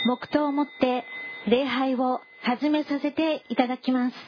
黙祷をもって礼拝を始めさせていただきます。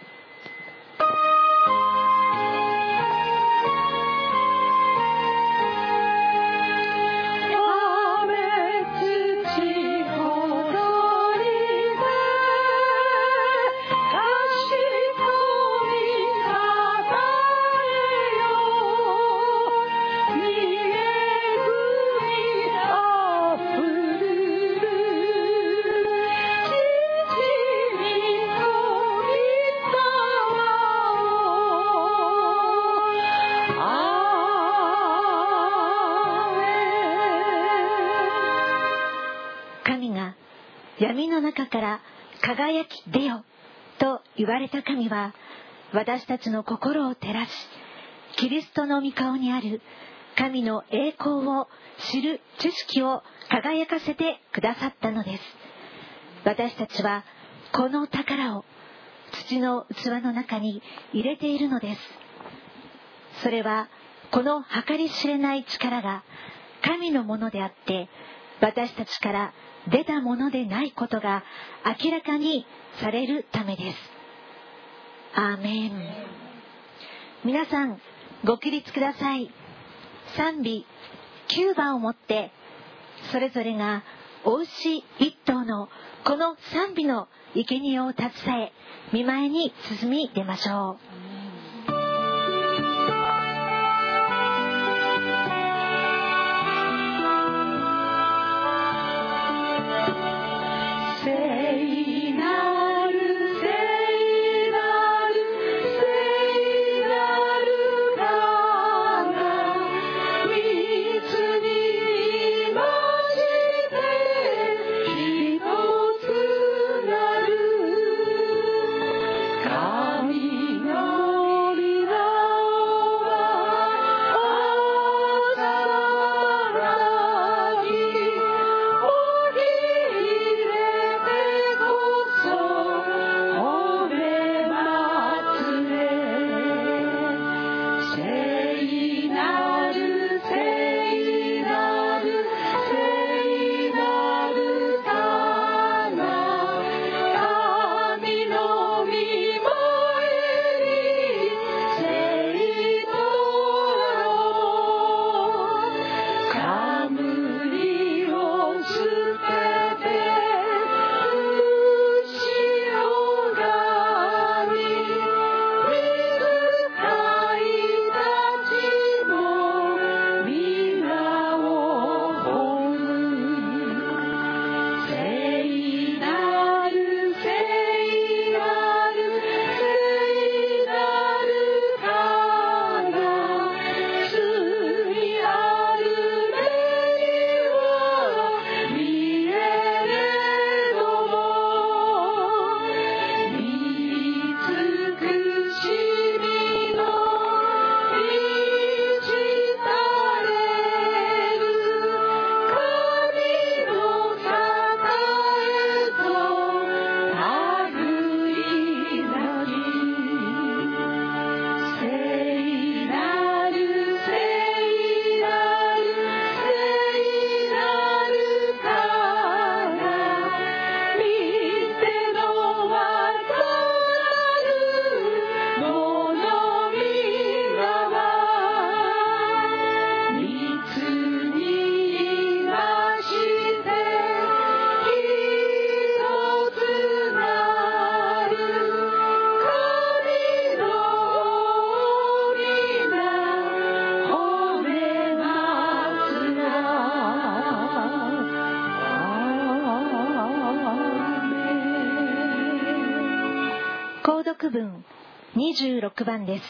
闇の中から輝き出よと言われた神は、私たちの心を照らし、キリストの御顔にある神の栄光を知る知識を輝かせてくださったのです。私たちはこの宝を土の器の中に入れているのです。それはこの計り知れない力が神のものであって、私たちから出たものでないことが明らかにされるためです。アーメン。皆さんご起立ください。賛美9番をもってそれぞれがお牛一頭のこの賛美の生贄を携え、御前に進み出ましょう。購読文26番です。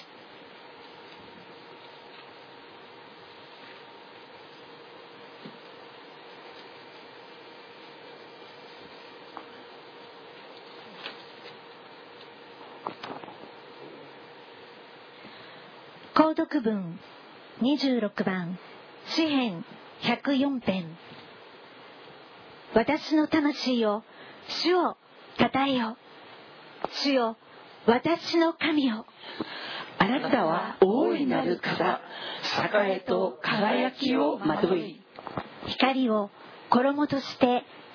購読文26番、詩編104編。私の魂よ、主をたたえよ。主よ、私の神よ。 あなたは大いなる方、栄と輝きをまとい、 光を衣として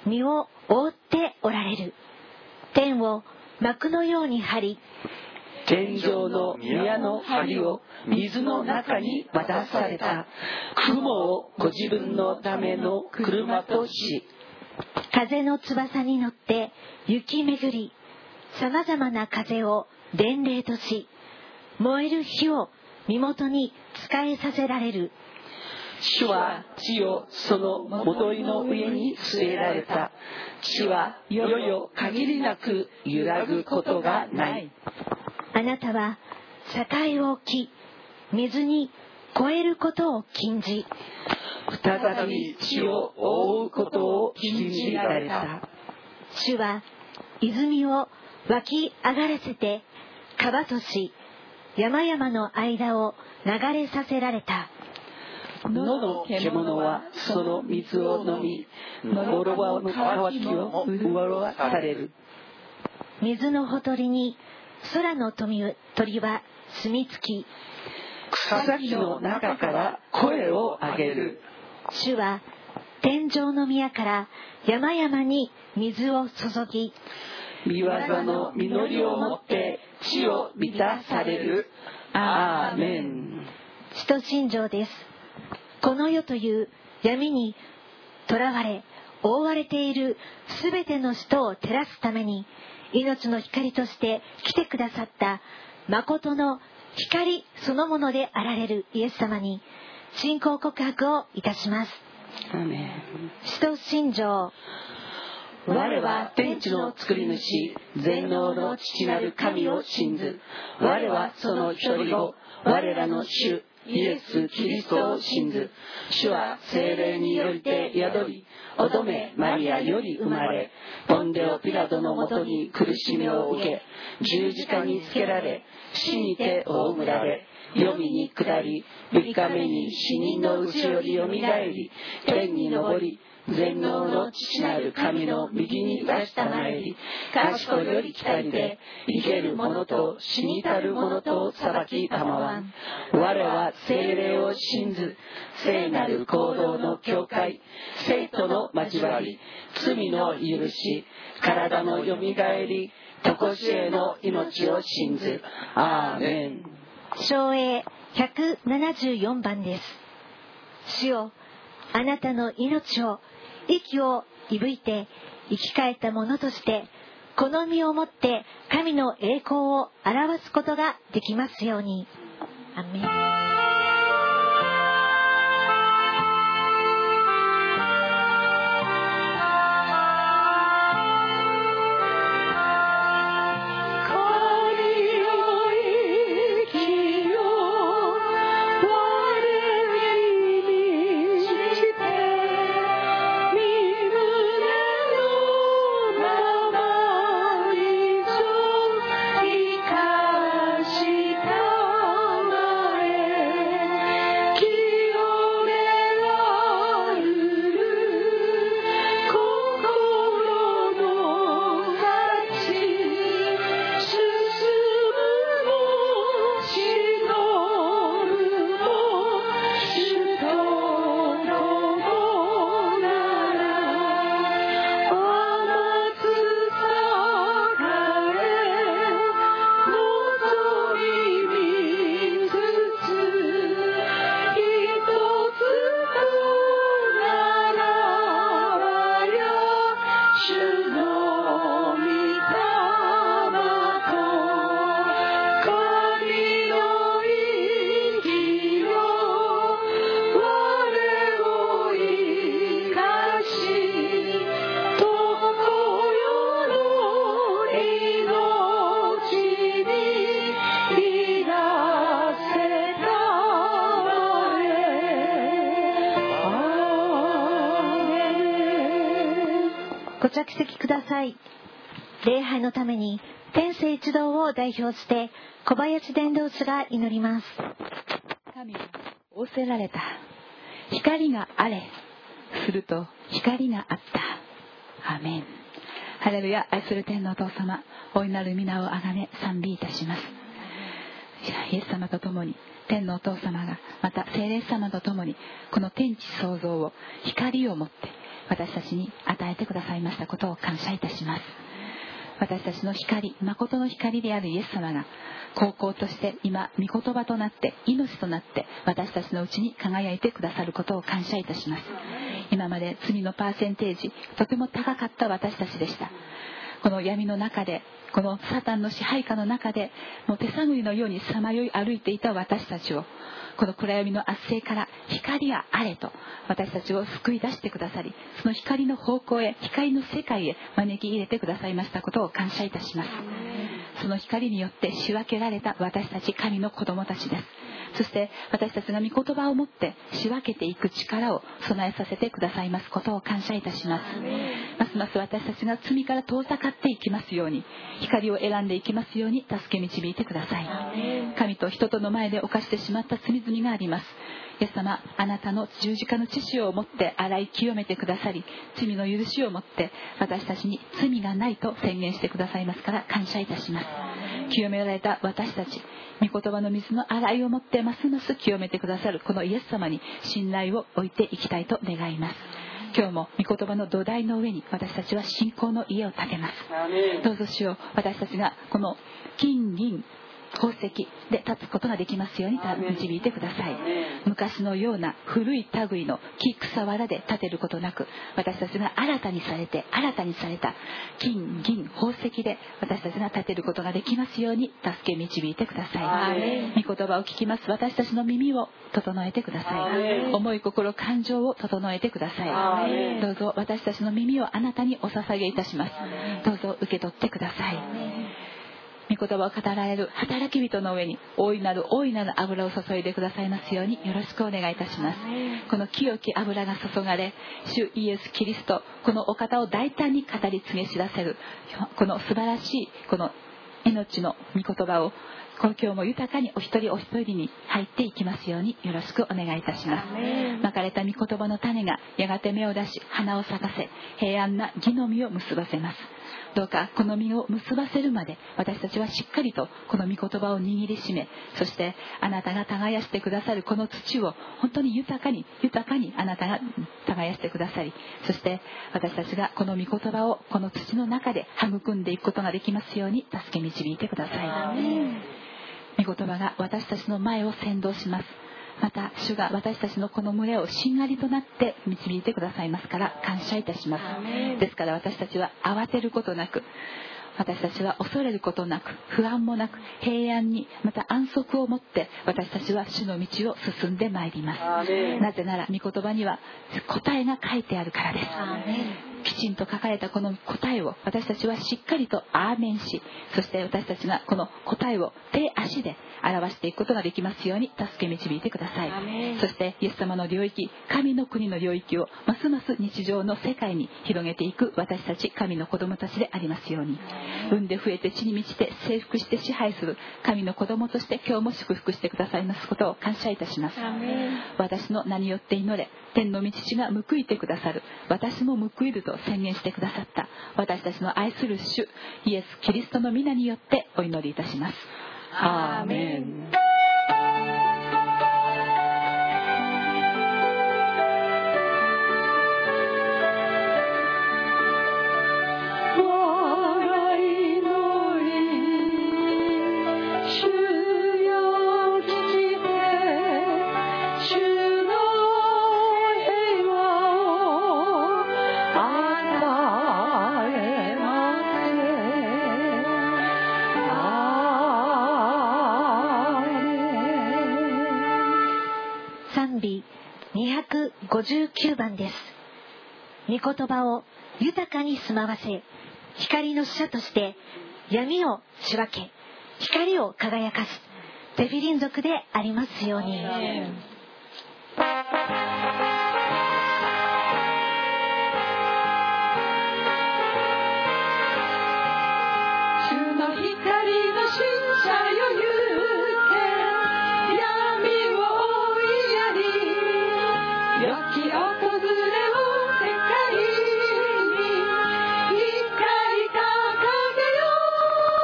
身を覆っておられる。天を幕のように張り、 天上の宮の梁を水の中に渡された。雲をご自分のための車とし、 風の翼に乗って行き巡り、さまざまな風を伝令とし、燃える火を身元に仕えさせられる。 主は地をその戻りの上に据えられた。地はよよ限りなく揺らぐことがない。 あなたは境を置き、水に越えることを禁じ、 再び地を覆うことを禁じられた。 主は泉を湧き上がらせて川とし、山々の間を流れさせられた。 野の獣はその水を飲み、ノロバの渇きを潤される。 水のほとりに空の鳥は住み着き、 草木の中から声を上げる。 主は天上の宮から山々に水を注ぎ、 御業の実りをもって地を満たされる。アーメン。 使徒信条です。この世という闇にとらわれ覆われているすべての人を照らすために、命の光として来てくださった誠の光そのものであられるイエス様に信仰告白をいたします。 アーメン。 使徒信条。 我は天地の作り主、全能の父なる神を信ず。我はその一人を、我らの主イエス・キリストを信ず。主は聖霊によりて宿り、乙女マリアより生まれ、ポンデオピラトのもとに苦しみを受け、十字架につけられ、死にて葬られ、黄泉に下り、3日目に死人のうちよりよみがえり、天に昇り、全能の父なる神の右に出したまえり、賢より来たりで、生ける者と死にたる者と裁きたまわん。我は聖霊を信ず、聖なる行動の教会、聖徒の交わり、罪の許し、体のよみがえり、常しえの命を信ず。アーメン。 唱詠174番です。主よ、あなたの命を、息をいぶいて生き返ったものとして、この身をもって神の栄光を表すことができますように。アーメン。ご着席ください。礼拝のために天聖一同を代表して小林伝道師が祈ります。 神は仰せられた。光があれ。すると光があった。アーメン。ハレルヤ。愛する天のお父様、大いなる皆をあがめ賛美いたします。イエス様と共に、天のお父様がまた聖霊様と共にこの天地創造を光をもって私たちに与えてくださいましたことを感謝いたします。私たちの光、誠の光であるイエス様が高校として今御言葉となって命となって私たちのうちに輝いてくださることを感謝いたします。今まで罪のパーセンテージとても高かった私たちでした。この闇の中で、このサタンの支配下の中でもう手探りのようにさまよい歩いていた私たちを、この暗闇の圧政から光があれと私たちを救い出してくださり、その光の方向へ、光の世界へ招き入れてくださいましたことを感謝いたします。その光によって仕分けられた私たち神の子供たちです。そして私たちが御言葉を持って仕分けていく力を備えさせてくださいますことを感謝いたします。ますます私たちが罪から遠ざかっていきますように、光を選んでいきますように助け導いてください。神と人との前で犯してしまった罪々があります。イエス様、あなたの十字架の血潮をもって洗い清めてくださり、罪の許しをもって私たちに罪がないと宣言してくださいますから感謝いたします。清められた私たち、御言葉の水の洗いをもってますます清めてくださるこのイエス様に信頼を置いていきたいと願います。今日も御言葉の土台の上に私たちは信仰の家を建てます。どうぞ主よ、私たちがこの金銀宝石で立つことができますように導いてください。昔のような古い類の木草藁で立てることなく、私たちが新たにされた金銀宝石で私たちが立てることができますように助け導いてください。御言葉を聞きます私たちの耳を整えてください。思い心感情を整えてください。どうぞ私たちの耳をあなたにお捧げいたします。どうぞ受け取ってください。御言葉を語られる働き人の上に大いなる油を注いでくださいますようによろしくお願いいたします。この清き油が注がれ、主イエスキリスト、このお方を大胆に語り継げ知らせるこの素晴らしいこの命の御言葉を今日も豊かにお一人お一人に入っていきますようによろしくお願いいたします。まかれた御言葉の種がやがて芽を出し花を咲かせ、平安な義の実を結ばせます。どうかこの実を結ばせるまで私たちはしっかりとこの御言葉を握りしめ、そしてあなたが耕してくださるこの土を本当に豊かにあなたが耕してくださり、そして私たちがこの御言葉をこの土の中で育んでいくことができますように助け導いてください。御言葉が私たちの前を先導します。また主が私たちのこの群れをしんがりとなって導いてくださいますから感謝いたします。ですから私たちは慌てることなく、私たちは恐れることなく、不安もなく、平安にまた安息を持って私たちは主の道を進んでまいります。なぜなら御言葉には答えが書いてあるからです。きちんと書かれたこの答えを私たちはしっかりとアーメンし、そして私たちがこの答えを手足で表していくことができますように助け導いてください。そしてイエス様の領域、神の国の領域をますます日常の世界に広げていく私たち神の子供たちでありますように、産んで増えて地に満ちて征服して支配する神の子供として今日も祝福してくださいますことを感謝いたします。私の名によって祈れ、天の御父が報いてくださる、私も報いると宣言してくださった私たちの愛する主イエス・キリストの皆によってお祈りいたします。アーメン。 259番です。御言葉を豊かに住まわせ、光の使者として闇を仕分け、光を輝かすテフィリン族でありますように。 主の光の使者よ行け、闇を追いやり、良き訪れを世界に光掲げよ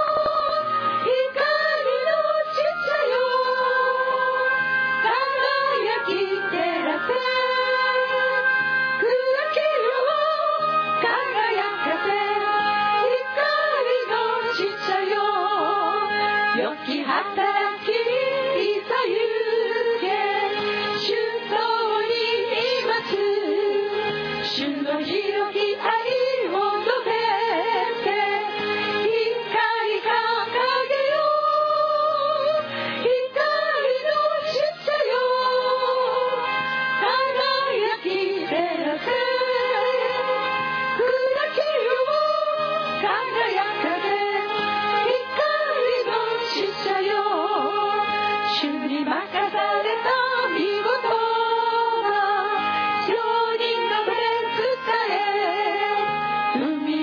う。光の使者よ輝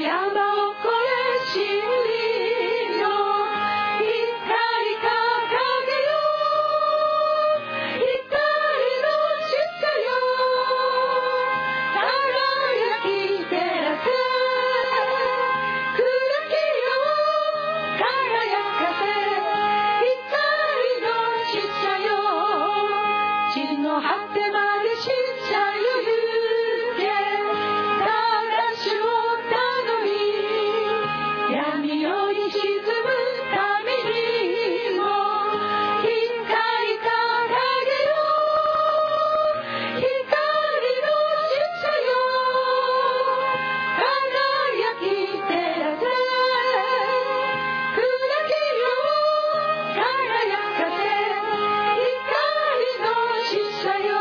山を越え真理の光輝よ、光の主よ、輝き照らせ、暗き夜を輝かせ、光の使者よ、地の果てまで使者よ行け、ただ主を頼み、闇夜に沈む民にも光輝けよ、光の使者よ、輝き照らせ、暗き夜を輝かせ、光の使者よ。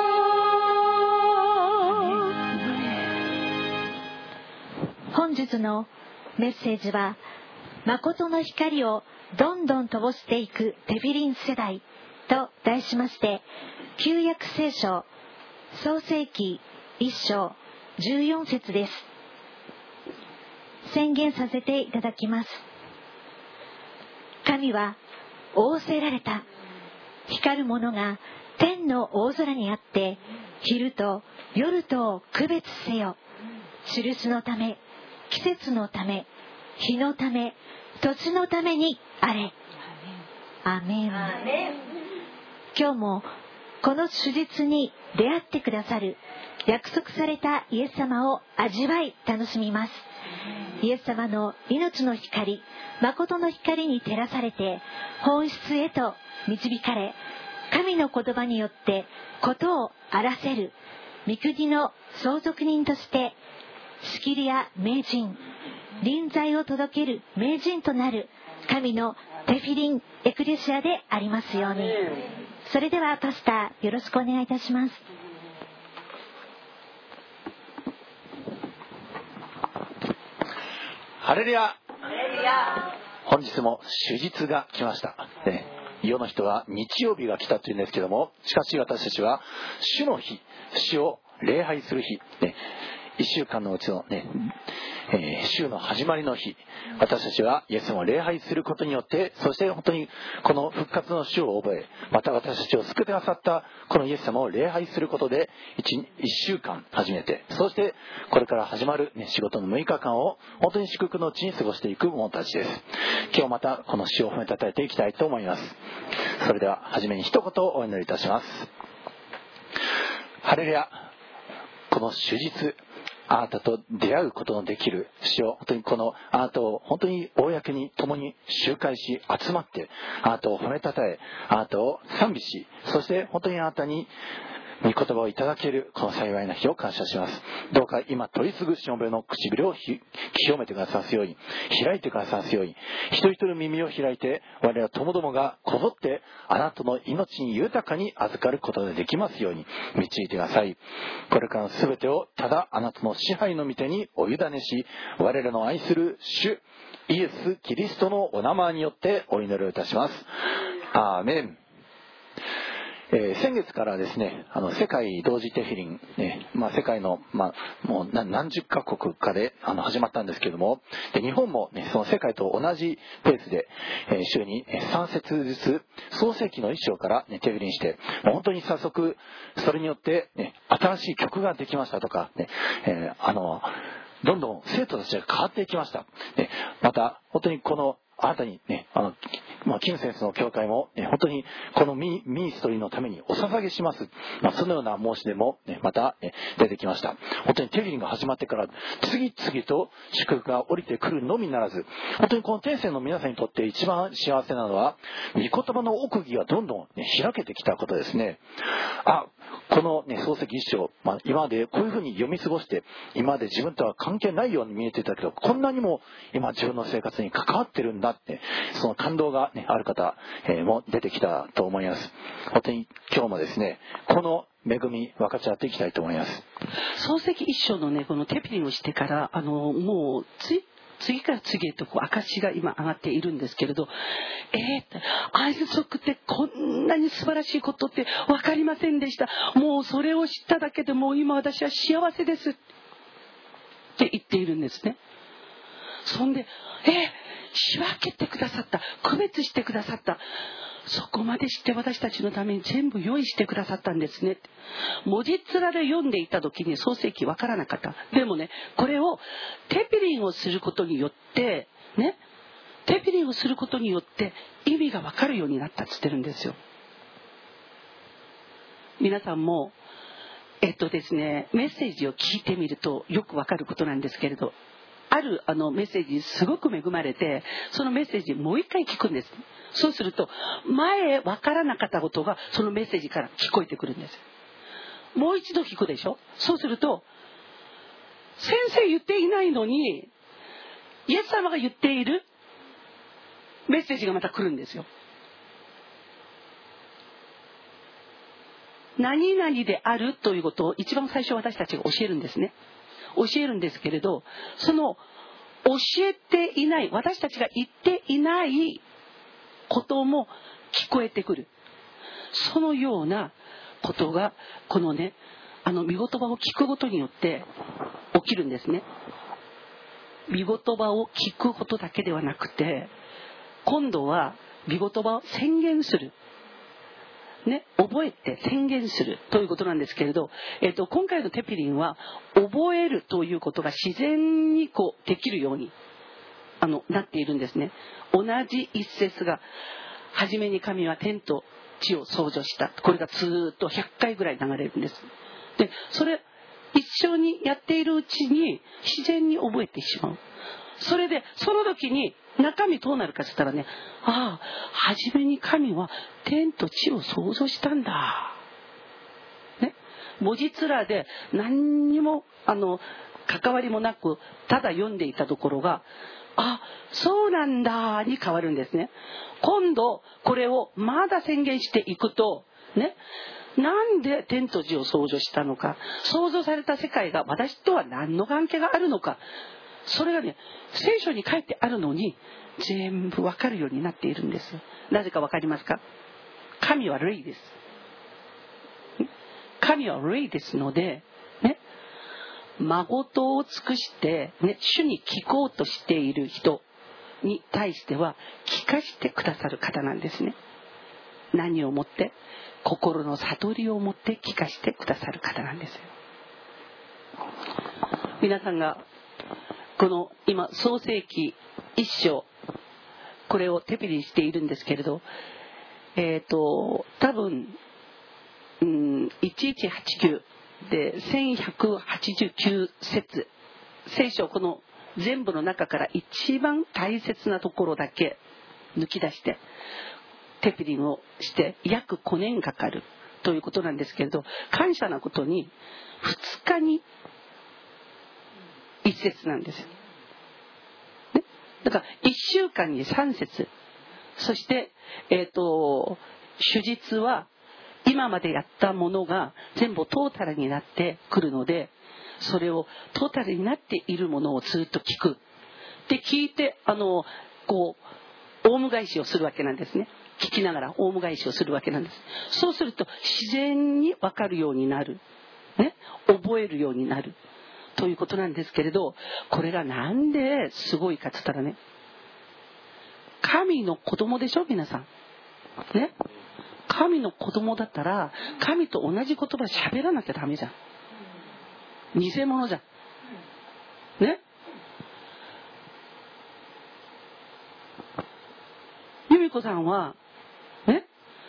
本日のメッセージは、誠の光をどんどん灯していくテフィリン世代と題しまして、旧約聖書創世記1章14節です。宣言させていただきます。神は仰せられた。光るものが天の大空にあって、昼と夜とを区別せよ。印のため、季節のため、日のため、土のためにあれ。アメン。今日もこの主実に出会ってくださる約束されたイエス様を味わい楽しみます。イエス様の命の光、誠の光に照らされて本質へと導かれ、神の言葉によってことをあらせる御国の相続人として、仕切りや名人、臨在を届ける名人となる神のテフィリンエクレシアでありますように。それではパスタよろしくお願いいたします。 ハレルヤ。本日も主日が来ました、世の人は日曜日が来たというんですけども、しかし私たちは主の日、主を礼拝する日、1週間のうちの週の始まりの日、私たちはイエス様を礼拝することによって、そして本当にこの復活の主を覚え、また私たちを救ってくださったこのイエス様を礼拝することで 1週間始めて、そしてこれから始まる、仕事の6日間を本当に祝福のうちに過ごしていく者たちです。今日またこの主を褒めたたえていきたいと思います。それでは初めに一言お祈りいたします。ハレルヤ。この主日、あなたと出会うことのできる主を、本当にこのあなたを本当に公に共に集会し集まって、あなたを褒めたたえ、あなたを賛美し、そして本当にあなたに御言葉をいただけるこの幸いな日を感謝します。どうか今取り次ぐしもべの唇を清めてくださすように、開いてくださすように、一人一人耳を開いて、我らともどもがこぞってあなたの命に豊かに預かることができますように導いてください。これからの全てをただあなたの支配の御手にお委ねし、我らの愛する主イエス・キリストのお名前によってお祈りをいたします。アーメン。先月からですね、世界同時テフィリン、世界の、もう何十カ国かで始まったんですけども、で日本も、その世界と同じペースで、週に3節ずつ創世記の1章から、テフィリンして、本当に早速それによって、新しい曲ができましたとか、どんどん生徒たちが変わっていきました。また本当にこの新たにキム先生の教会も、本当にこのミニストリーのためにお捧げします。そのような申し出も、また、出てきました。本当にテフィリンが始まってから次々と祝福が降りてくるのみならず、本当にこの天性の皆さんにとって一番幸せなのは、御言葉の奥義がどんどん、開けてきたことですね。この、創世記一章、今までこういうふうに読み過ごして、今まで自分とは関係ないように見えていたけど、こんなにも今自分の生活に関わってるんだって、その感動が、ある方、も出てきたと思います。本当に今日もですね、この恵み分かち合っていきたいと思います。 創世記一章のこのテフィリンをしてからもう次から次へと証が今上がっているんですけれど、愛族ってこんなに素晴らしいことって分かりませんでした。もうそれを知っただけでもう今私は幸せですって言っているんですね。 そんで仕分けてくださった、区別してくださった、そこまでして私たちのために全部用意してくださったんですね。文字面で読んでいた時に創世記わからなかった。でもね、これをテピリンをすることによってね、テピリンをすることによって意味がわかるようになったって言ってるんですよ。皆さんもですね、メッセージを聞いてみるとよくわかることなんですけれど、あるメッセージにすごく恵まれて、そのメッセージもう一回聞くんです。そうすると前わからなかったことがそのメッセージから聞こえてくるんです。もう一度聞くでしょ。そうすると先生言っていないのにイエス様が言っているメッセージがまた来るんですよ。何々であるということを一番最初私たちが教えるんですね。教えるんですけれど、その教えていない、私たちが言っていないことも聞こえてくる。そのようなことがこのね、御言葉を聞くことによって起きるんですね。御言葉を聞くことだけではなくて、今度は御言葉を宣言する。ね、覚えて宣言するということなんですけれど、今回のテピリンは覚えるということが自然にできるようになっているんですね。同じ一節が、初めに神は天と地を創造した、これがずっと100回ぐらい流れるんです。でそれ一緒にやっているうちに自然に覚えてしまう。それでその時に中身どうなるかって言ったらね、初めに神は天と地を創造したんだ、ね、文字面で何にも関わりもなくただ読んでいたところが、そうなんだに変わるんですね。今度これをまだ宣言していくとね、なんで天と地を創造したのか、創造された世界が私とは何の関係があるのか、それがね、聖書に書いてあるのに全部わかるようになっているんです。なぜかわかりますか？神は霊です。神は霊ですのでね、誠を尽くしてね、主に聞こうとしている人に対しては聞かしてくださる方なんですね。何をもって？心の悟りをもって聞かしてくださる方なんですよ。皆さんがこの今創世記1章、これを手ピリしているんですけれど、多分1189で1189節、聖書この全部の中から一番大切なところだけ抜き出してテピリンをして約5年かかるということなんですけれど、感謝なことに2日に1節なんですよ、ね、だから1週間に3節、そして主日は今までやったものが全部トータルになってくるので、それをトータルになっているものをずっと聞く。で聞いてオウム返しをするわけなんですね。聞きながらオウム返しをするわけなんです。そうすると自然に分かるようになる、ね、覚えるようになるということなんですけれど、これがなんですごいかって言ったらね、神の子供でしょ皆さんね。神の子供だったら神と同じ言葉喋らなきゃダメじゃん。偽物じゃんね。由美子さんはね、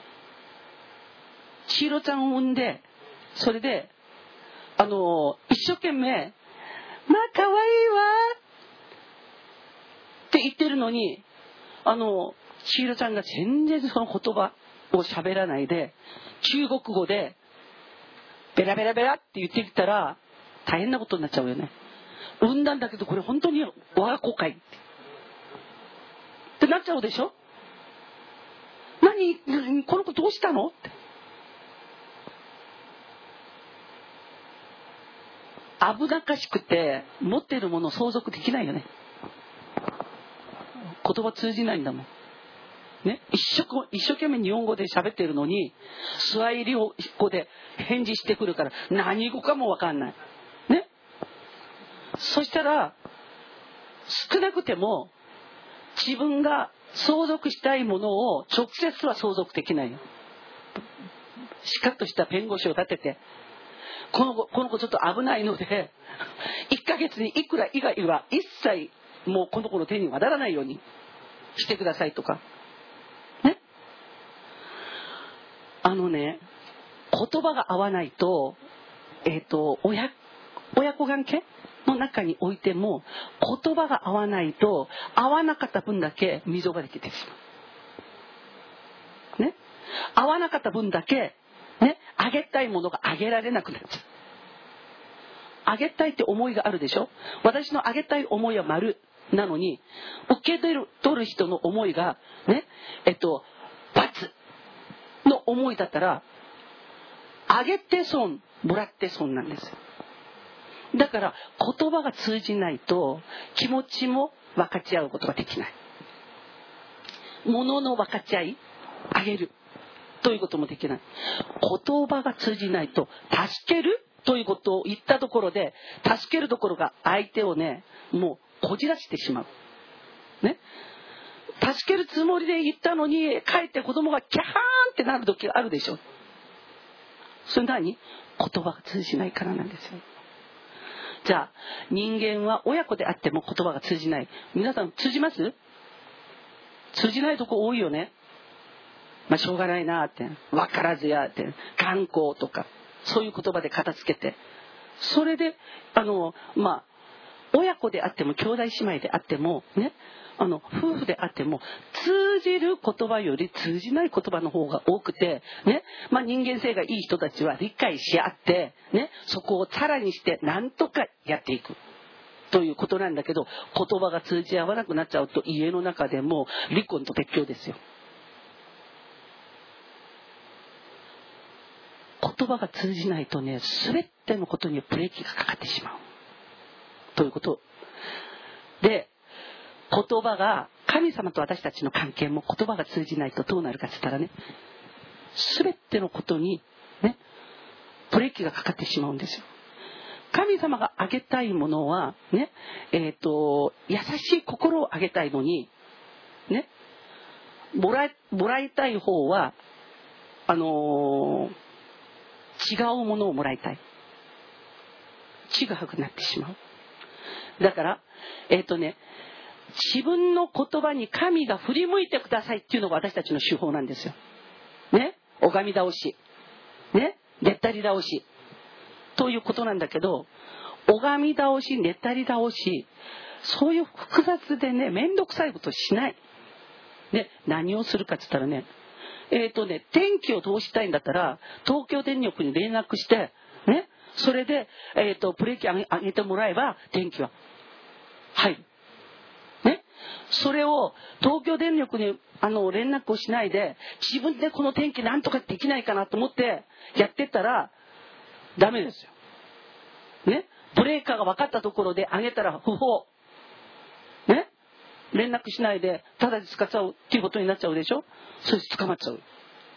千尋ちゃんを産んで、それで一生懸命まあ可愛いわって言ってるのに、千尋ちゃんが全然その言葉を喋らないで中国語でベラベラベラって言ってきたら大変なことになっちゃうよね。産んだんだけどこれ本当に我が子かいってなっちゃうでしょ。何この子どうしたのって。危なっかしくて持っているものを相続できないよね。言葉通じないんだもんね。一生懸命日本語で喋っているのにスワヒリ語で返事してくるから何語かも分かんないね。そしたら少なくても自分が相続したいものを直接は相続できないよ。しかっとした弁護士を立てて、この子ちょっと危ないので1ヶ月にいくら以外は一切もうこの子の手に渡らないようにしてくださいとかね。言葉が合わないと、親子関係の中においても言葉が合わないと、合わなかった分だけ溝ができてしまうね。合わなかった分だけね、あげたいものがあげられなくなっちゃう。あげたいって思いがあるでしょ。私のあげたい思いは丸なのに、受け取る人の思いがね、×の思いだったら、あげて損、もらって損なんですよ。だから言葉が通じないと気持ちも分かち合うことができない。物の分かち合い、あげるということもできない。言葉が通じないと助けるということを言ったところで、助けるところが相手をね、もうこじらしてしまうね。助けるつもりで言ったのに、かえって子供がキャーンってなる時があるでしょ。それ何？言葉が通じないからなんですよ。じゃあ人間は親子であっても言葉が通じない。皆さん通じます？通じないとこ多いよね。しょうがないなって、分からずやって、観光とかそういう言葉で片付けて、それで親子であっても兄弟姉妹であってもね、夫婦であっても通じる言葉より通じない言葉の方が多くてね、人間性がいい人たちは理解し合ってね、そこをさらにしてなんとかやっていくということなんだけど、言葉が通じ合わなくなっちゃうと家の中でも離婚と別居ですよ。言葉が通じないとね、全てのことにブレーキがかかってしまうということで、言葉が、神様と私たちの関係も言葉が通じないとどうなるかって言ったらね、全てのことにね、ブレーキがかかってしまうんですよ。神様があげたいものはね、優しい心をあげたいのにね、もらいたい方は違うものをもらいたい。違くなってしまう。だから自分の言葉に神が振り向いてくださいっていうのが私たちの手法なんですよ。ね、拝み倒し、ね、ねったり倒しということなんだけど、拝み倒し、ねったり倒し、そういう複雑でね、めんどくさいことしない。ね、何をするかって言ったらね、電気を通したいんだったら東京電力に連絡してね、それでブレーキ上げてもらえば電気は入るね。それを東京電力に連絡をしないで、自分でこの電気なんとかできないかなと思ってやってったらダメですよね。ブレーカーが分かったところで上げたら不法ね、連絡しないでただで使っちゃうっていうことになっちゃうでしょ。それで捕まっちゃう。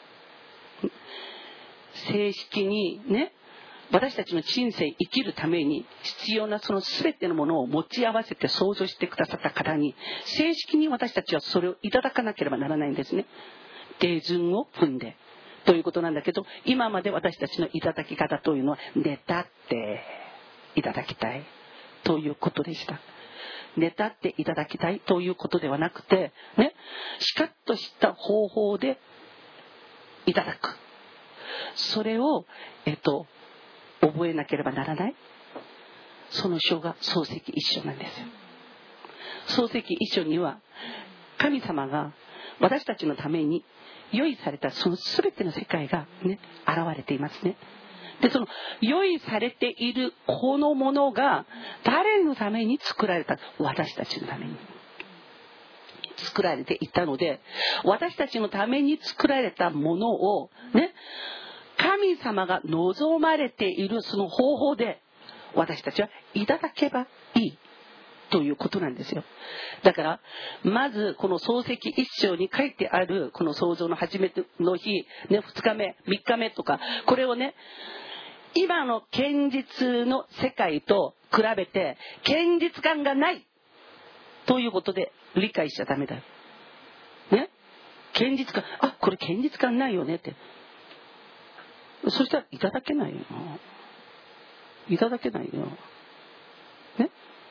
正式にね、私たちの人生生きるために必要なその全てのものを持ち合わせて創造してくださった方に、正式に私たちはそれをいただかなければならないんですね。手順を踏んでということなんだけど、今まで私たちのいただき方というのはねたっていただきたいということでした。ねたっていただきたいということではなくてね、しかっとした方法でいただく、それを覚えなければならない。その書が創世記一書なんですよ。創世記一書には神様が私たちのために用意されたその全ての世界がね、現れていますね。で、その用意されているこのものが誰のために作られた？私たちのために作られていたので、私たちのために作られたものをね、神様が望まれているその方法で私たちはいただけばいいということなんですよ。だからまずこの創世記一章に書いてあるこの創造の初めの日、ね、2日目3日目とか、これをね、今の現実の世界と比べて現実感がないということで理解しちゃダメだよね。堅実感、これ堅実感ないよねって、そしたらいただけないよ、いただけないよね。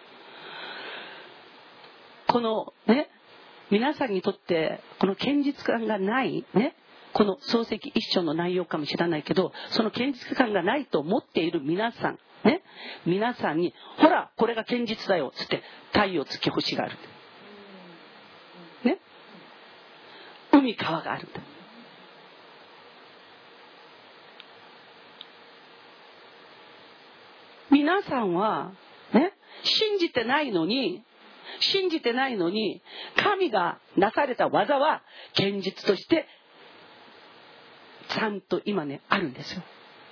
このね、皆さんにとってこの堅実感がないね、この漱石一章の内容かもしれないけど、その堅実感がないと思っている皆さんね、皆さんにほらこれが堅実だよつって太陽月星があるね、海川があるんだ。皆さんはね、信じてないのに神がなされた技は現実としてちゃんと今ねあるんですよ。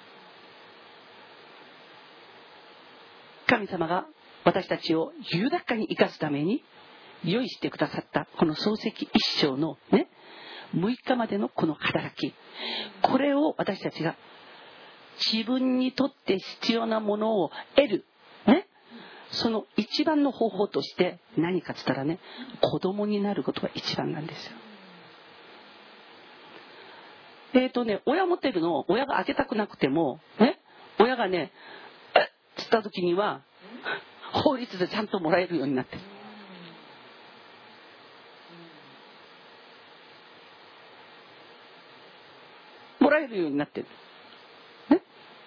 神様が私たちを豊かに生かすために用意してくださったこの漱石一章のね、6日までのこの働き、これを私たちが自分にとって必要なものを得るね、その一番の方法として何かっつったらね、子供になることが一番なんですよ。親持ってるのを親が開けたくなくてもね、親がねつった時には法律でちゃんともらえるようになってる。もらえるようになってるね。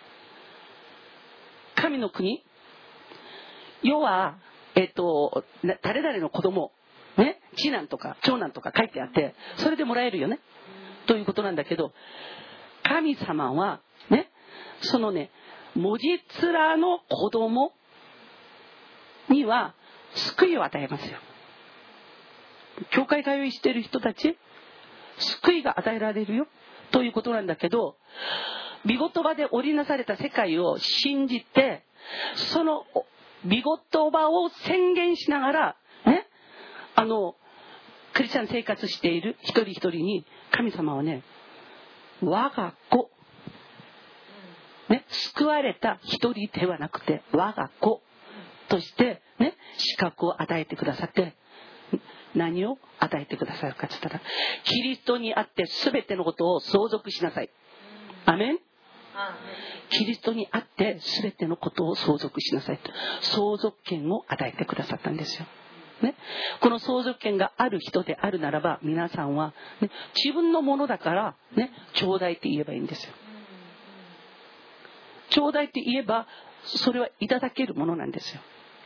神の国、要は誰々の子供ね、次男とか長男とか書いてあって、それでもらえるよねということなんだけど、神様はね、そのね文字面の子供には救いを与えますよ。教会通いしている人たち、救いが与えられるよということなんだけど、御言葉で織りなされた世界を信じて、その御言葉を宣言しながらね、クリスチャン生活している一人一人に神様はね、我が子ね、救われた一人ではなくて我が子としてね、資格を与えてくださって、何を与えてくださるかって言ったら、キリストにあって全てのことを相続しなさい。アメン。キリストにあって全てのことを相続しなさいと、相続権を与えてくださったんですよ、ね、この相続権がある人であるならば、皆さんは、ね、自分のものだから、ね、ちょうだいって言えばいいんですよ。ちょうだいって言えばそれはいただけるものなんですよ。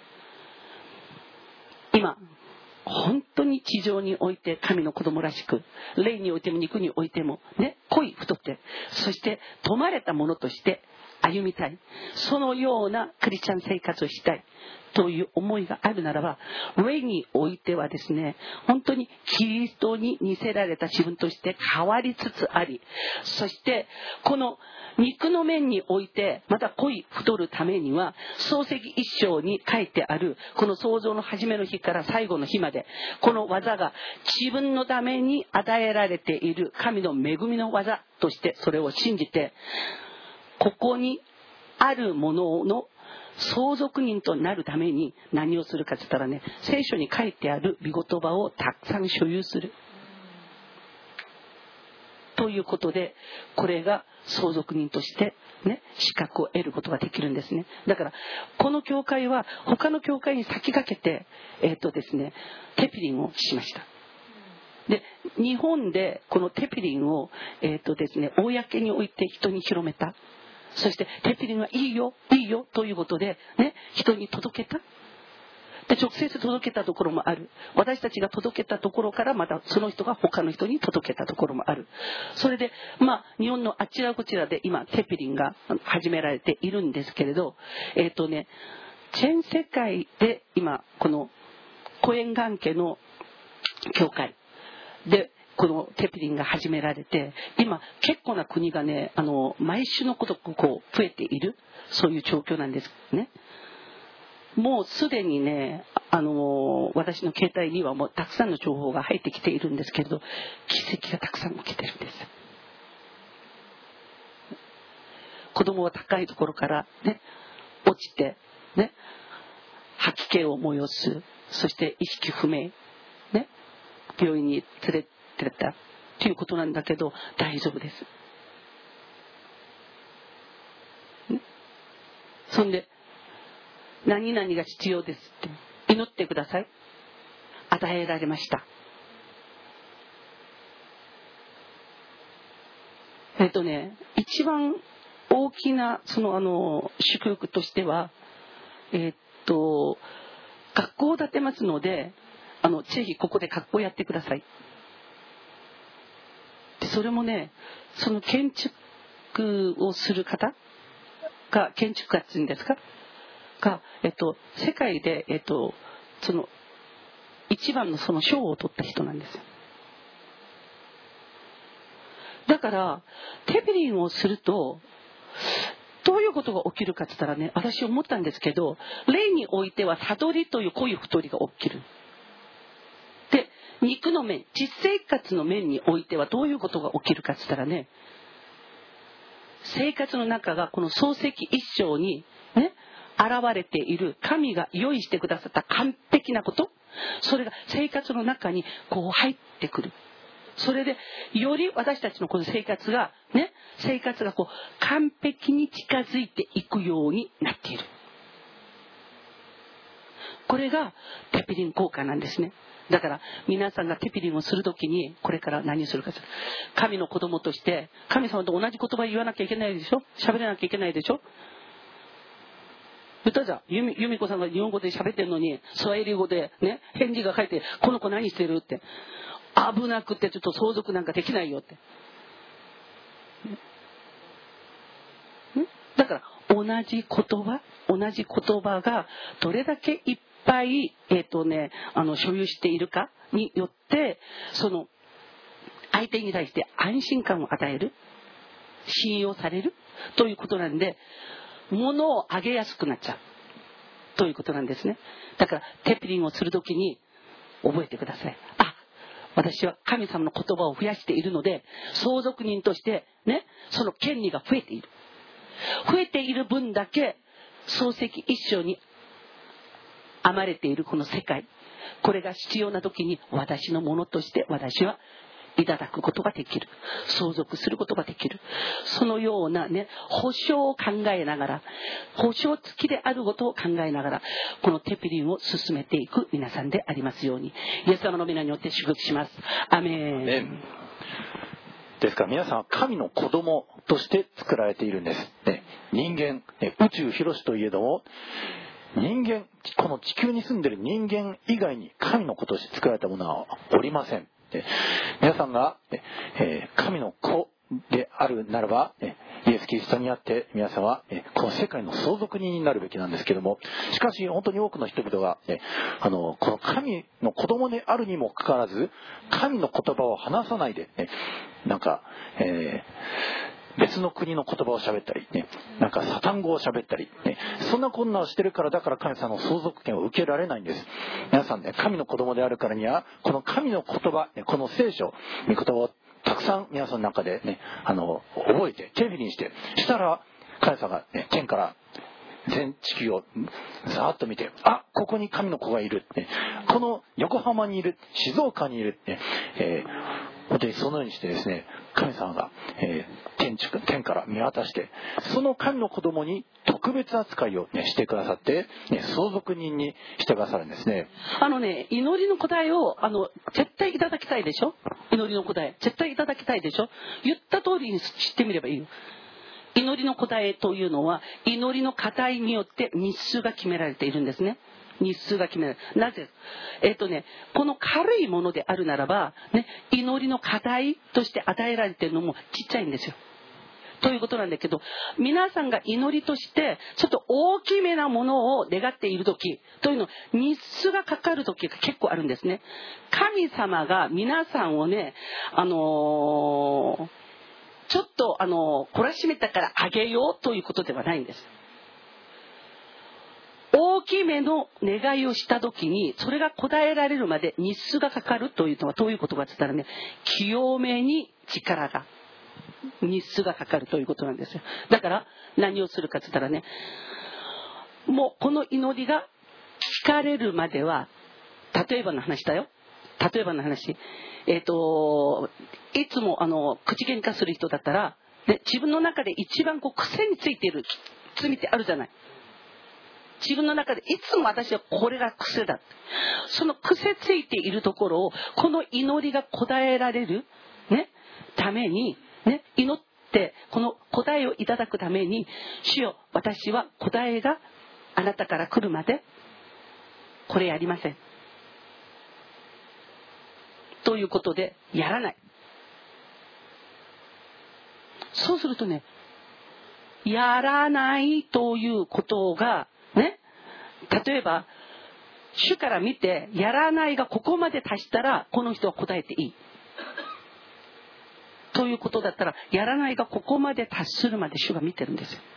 今本当に地上において神の子供らしく、霊においても肉においてもね、濃い太って、そして富まれたものとして歩みたい、そのようなクリスチャン生活をしたいという思いがあるならば、霊においてはですね、本当にキリストに似せられた自分として変わりつつあり、そしてこの肉の面においてまた濃い太るためには、漱石一章に書いてあるこの創造の初めの日から最後の日まで、この技が自分のために与えられている神の恵みの技として、それを信じて、ここにあるものの相続人となるために何をするかと言ったらね、聖書に書いてある御言葉をたくさん所有するということで、これが相続人としてね、資格を得ることができるんですね。だからこの教会は他の教会に先駆けてですね、テピリンをしました。で、日本でこのテピリンをですね、公において人に広めた。そしてテピリンはいいよいいよということでね、人に届けた。で、直接届けたところもある。私たちが届けたところからまたその人が他の人に届けたところもある。それで日本のあちらこちらで今テピリンが始められているんですけれど、全世界で今このコエン関係の教会でこのテピリンが始められて、今結構な国がね、毎週のことこう増えている、そういう状況なんですね。もうすでにね、私の携帯にはもうたくさんの情報が入ってきているんですけれど、奇跡がたくさん起きてるんです。子供は高いところからね落ちてね、吐き気を催すそして意識不明、ね、病院に連れてったということなんだけど、大丈夫です。ね、そんで何々が必要ですって祈ってください。与えられました。一番大きな祝福としては、学校を建てますので、ぜひここで学校やってください。でそれもね、その建築をする方が、建築家っていうんですかが、世界で、その一番のその賞を取った人なんですよ。だからテフィリンをするとどういうことが起きるかって言ったらね、私思ったんですけど、霊においては悟りというこういう太りが起きる。で、肉の面、実生活の面においてはどういうことが起きるかって言ったらね、生活の中がこの創世記一章にね、現れている神が用意してくださった完璧なこと、それが生活の中にこう入ってくる。それでより私たちのこの生活がこう完璧に近づいていくようになっている。これがテフィリン効果なんですね。だから皆さんがテフィリンをするときにこれから何するか、神の子供として神様と同じ言葉言わなきゃいけないでしょ、喋らなきゃいけないでしょ。歌じゃ由美子さんが日本語で喋ってるのにスワヒリ語でね、返事が返ってこの子何してるって、危なくてちょっと相続なんかできないよって。だから同じ言葉がどれだけいっぱい所有しているかによってその相手に対して安心感を与える、信用されるということなんで、物をあげやすくなっちゃうということなんですね。だからテフィリンをするときに覚えてください。私は神様の言葉を増やしているので、相続人としてね、その権利が増えている。増えている分だけ創世記一章に編まれているこの世界、これが必要な時に私のものとして私はいただくことができる、相続することができる。そのようなね、保証を考えながら、保証付きであることを考えながら、このテフィリンを進めていく皆さんでありますように、イエス様の皆によって祝福します。アメン。 ですから皆さんは神の子供として作られているんです、ね、人間、宇宙広しといえども、人間、この地球に住んでいる人間以外に神の子として作られたものはおりません。皆さんが神の子であるならば、イエス・キリストにあって皆さんはこの世界の相続人になるべきなんですけども、しかし本当に多くの人々がこの神の子供であるにもかかわらず神の言葉を話さないでなんか別の国の言葉を喋ったりね、なんかサタン語を喋ったりね、そんなこんなをしてるから、だから神様の相続権を受けられないんです。皆さんね、神の子供であるからにはこの神の言葉、この聖書、御言葉をたくさん皆さんの中でね、覚えてテフィリンして、したら神様が、ね、天から全地球をざーっと見て、ここに神の子がいるって、この横浜にいる、静岡にいるって、本当にそのようにしてですね、神様が、天から見渡して、その神の子供に特別扱いを、してくださって、相続人にしてくださるんですね。 祈りの答えを絶対いただきたいでしょ。祈りの答え絶対いただきたいでしょ。言った通りにしてみればいいよ。祈りの答えというのは祈りの課によって日数が決められているんですね。日数が決められる。なぜこの軽いものであるならば、祈りの課題として与えられているのもちっちゃいんですよ。ということなんだけど、皆さんが祈りとしてちょっと大きめなものを願っている時というの、日数がかかる時が結構あるんですね。神様が皆さんをね、ちょっと懲らしめたからあげようということではないんです。大きめの願いをした時にそれが答えられるまで日数がかかるというのはどういうことかって言ったらね、清めに力が日数がかかるということなんですよ。だから何をするかって言ったらね、もうこの祈りが聞かれるまでは例えばの話だよ。例えばの話。いつも口喧嘩する人だったら、ね、自分の中で一番癖についている罪ってあるじゃない。自分の中でいつも私はこれが癖だ。その癖ついているところをこの祈りが答えられる、ね、ために、ね、祈ってこの答えをいただくために、主よ、私は答えがあなたから来るまでこれやりませんということでやらない。そうするとね、やらないということがね、例えば主から見てやらないがここまで達したらこの人は答えていいということだったら、やらないがここまで達するまで主が見てるんですよ。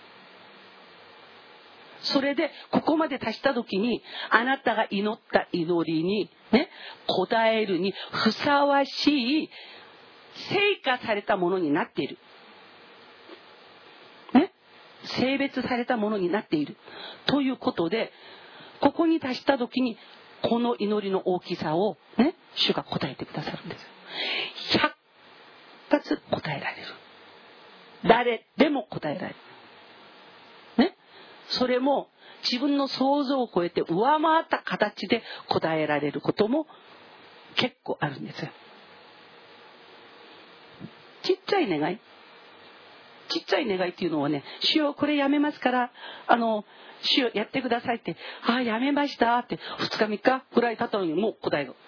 それでここまで達した時に、あなたが祈った祈りにね、答えるにふさわしい成果されたものになっているね、性別されたものになっているということで、ここに達した時にこの祈りの大きさをね、主が答えてくださるんです。100発答えられる。誰でも答えられるね。それも自分の想像を超えて上回った形で答えられることも結構あるんですよ。ちっちゃい願い、ちっちゃい願いっていうのはね、主よこれやめますから主よやってくださいって、やめましたって2日3日ぐらい経ったのにもう答えが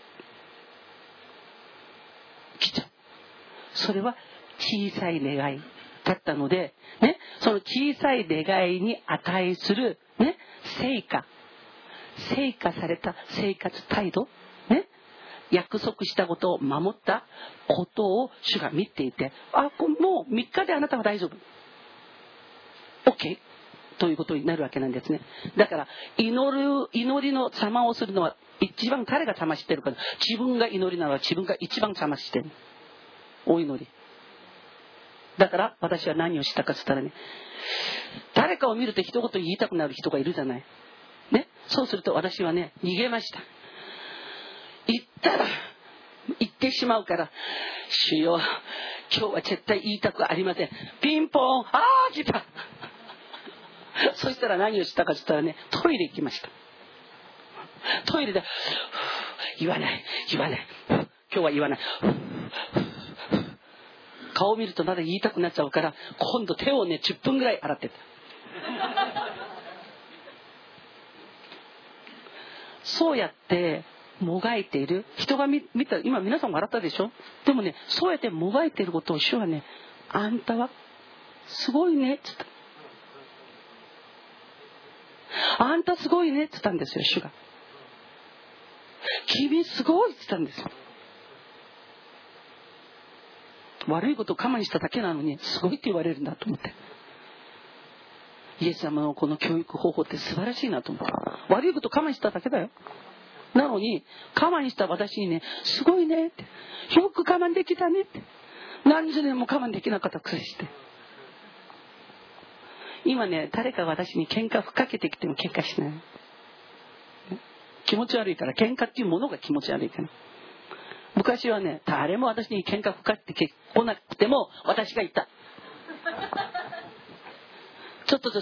来ちゃう。それは小さい願いだったのでね、その小さい願いに値するね、成果された生活態度ね、約束したことを守ったことを主が見ていて、もう3日であなたは大丈夫 OK ということになるわけなんですね。だから祈りの様をするのは一番彼が様してるから、自分が祈りなら自分が一番様してるお祈りだから。私は何をしたかって言ったらね、誰かを見ると一言言いたくなる人がいるじゃないね。そうすると私はね、逃げました。言ったら言ってしまうから、主よ今日は絶対言いたくありません。ピンポン、来たそしたら何をしたかって言ったらね、トイレ行きました。トイレで言わない今日は言わない顔を見るとまだ言いたくなっちゃうから、今度手をね10分ぐらい洗ってたそうやってもがいている人が見たら、今皆さん笑ったでしょ。でもね、そうやってもがいていることを主はね、あんたはすごいねって言った。あんたすごいねって言ったんですよ、主が。君すごいって言ったんですよ。悪いことを我慢しただけなのにすごいって言われるんだと思って、イエス様のこの教育方法って素晴らしいなと思って。悪いことを我慢しただけだよ。なのに我慢した私にね、すごいねって、よく我慢できたねって、何十年も我慢できなかったくせして。今ね、誰か私に喧嘩ふっかけてきても喧嘩しない。気持ち悪いから、喧嘩っていうものが気持ち悪いから。昔はね、誰も私に喧嘩ふっかけてこなくても私が言った。ちょっと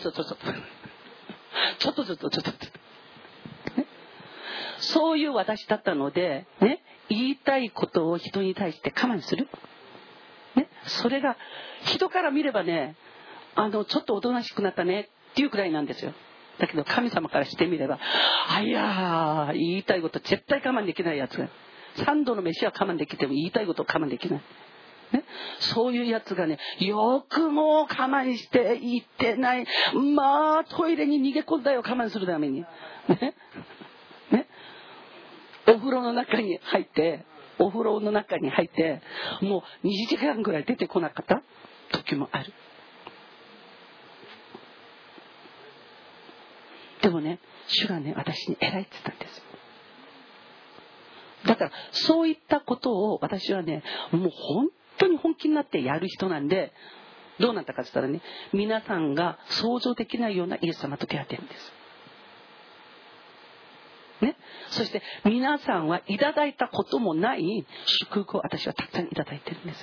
そういう私だったのでね、言いたいことを人に対して我慢するね、それが人から見ればね、ちょっとおとなしくなったねっていうくらいなんですよ。だけど神様からしてみれば、いや言いたいこと絶対我慢できないやつが、3度の飯は我慢できても言いたいことを我慢できない、ね、そういうやつがね、よくも我慢して言ってない。トイレに逃げ込んだよ、我慢するために、ね、お風呂の中に入ってもう2時間ぐらい出てこなかった時もある。でもね、主がね、私に偉いって言ったんですよ。だからそういったことを私はね、もう本当に本気になってやる人なんで、どうなったかって言ったらね、皆さんが想像できないようなイエス様と出会ってるんですね。 そして皆さんはいただいたこともない祝福を私はたくさんいただいているんです。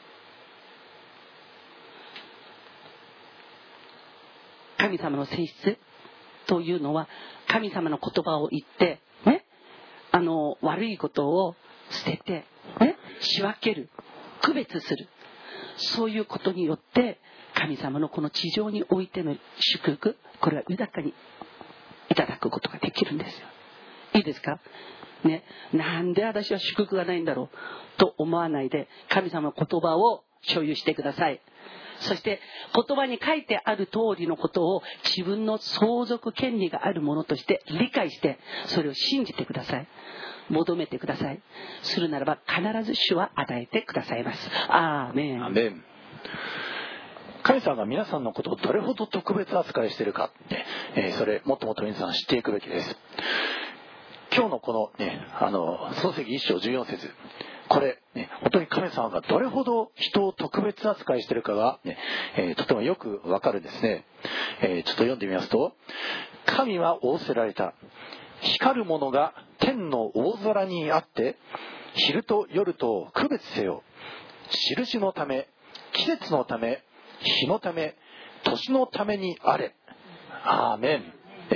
神様の性質というのは、神様の言葉を言ってね、悪いことを捨ててね、仕分ける、区別する、そういうことによって神様のこの地上においての祝福、これは豊かにいただくことができるんですよ。いいですかね。なんで私は祝福がないんだろうと思わないで、神様の言葉を所有してください。そして言葉に書いてある通りのことを自分の相続権利があるものとして理解して、それを信じてください。求めてください。するならば必ず主は与えてくださいます。アーメン。 アーメン。神様が皆さんのことをどれほど特別扱いしているか、それもっともっと皆さん知っていくべきです。今日のこのね、創世記1章14節、これ、ね、本当に神様がどれほど人を特別扱いしているかが、ね、とてもよくわかるんですね。ちょっと読んでみますと、神は仰せられた。光るものが天の大空にあって、昼と夜と区別せよ。印のため、季節のため、日のため、年のためにあれ。アーメン。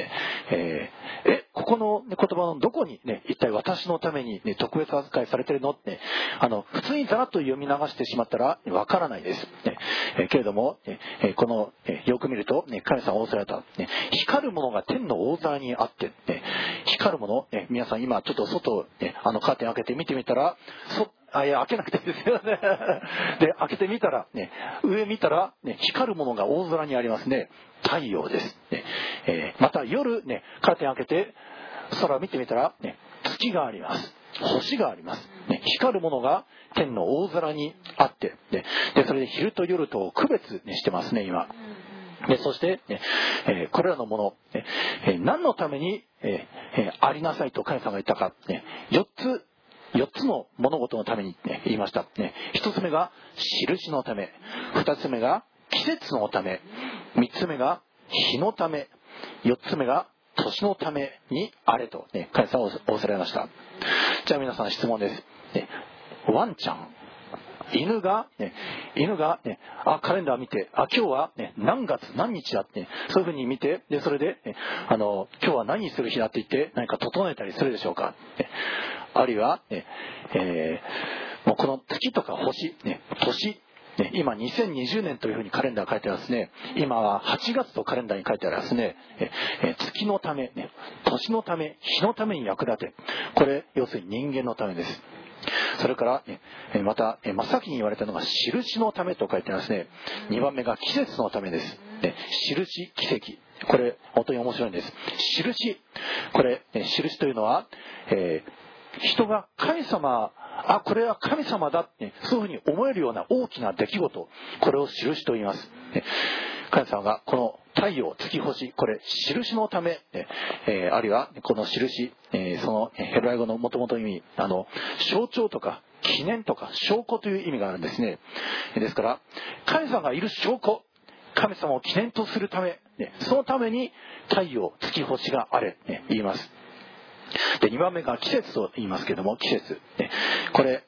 ここの言葉のどこにね、一体私のために、ね、特別扱いされているのって、普通にざらっと読み流してしまったらわからないです、けれども、この、よく見ると、ね、神様仰せられた、ね、光るものが天の大空にあって、ね、光るもの、ね、皆さん今ちょっと外、ね、カーテン開けて見てみたら、いや、開けなくていいですよね。で、開けてみたら、ね、上見たら、ね、光るものが大空にありますね。太陽です。ね、また夜、ね、カーテン開けて、空を見てみたら、ね、月があります。星があります。ね、光るものが天の大空にあって、ね、で、それで昼と夜と区別、ね、してますね、今。で、そして、ね、これらのもの、何のために、ありなさいと神様が言ったか、ね、4つの物事のために、ね、言いました、ね。1つ目が印のため、2つ目が季節のため、3つ目が日のため、4つ目が年のためにあれと、ね、神様を仰せられました。じゃあ皆さん質問です。ね、ワンちゃん、犬が、ね、カレンダー見て、今日は、ね、何月何日だって、ね、そういうふうに見て、でそれで、ね、今日は何する日だって言って何か整えたりするでしょうか。ね、あるいは、ね、もうこの月とか星、ね、年、ね、今2020年というふうにカレンダー書いてありますね。今は8月とカレンダーに書いてありますね。月のため、ね、年のため、日のために役立て。これ要するに人間のためです。それから、ね、また、真っ先に言われたのが印のためと書いてありますね。2番目が季節のためです。ね、印、奇跡。これ本当に面白いんです。印、これ、印というのは、人が神様、これは神様だって、そういうふうに思えるような大きな出来事、これを印と言います。神様がこの太陽、月、星、これ印のため、あるいはこの印、そのヘブライ語の元々意味、象徴とか記念とか証拠という意味があるんですね。ですから神様がいる証拠、神様を記念とするため、そのために太陽、月、星があれ、言います。で、2番目が季節と言いますけども、季節、これ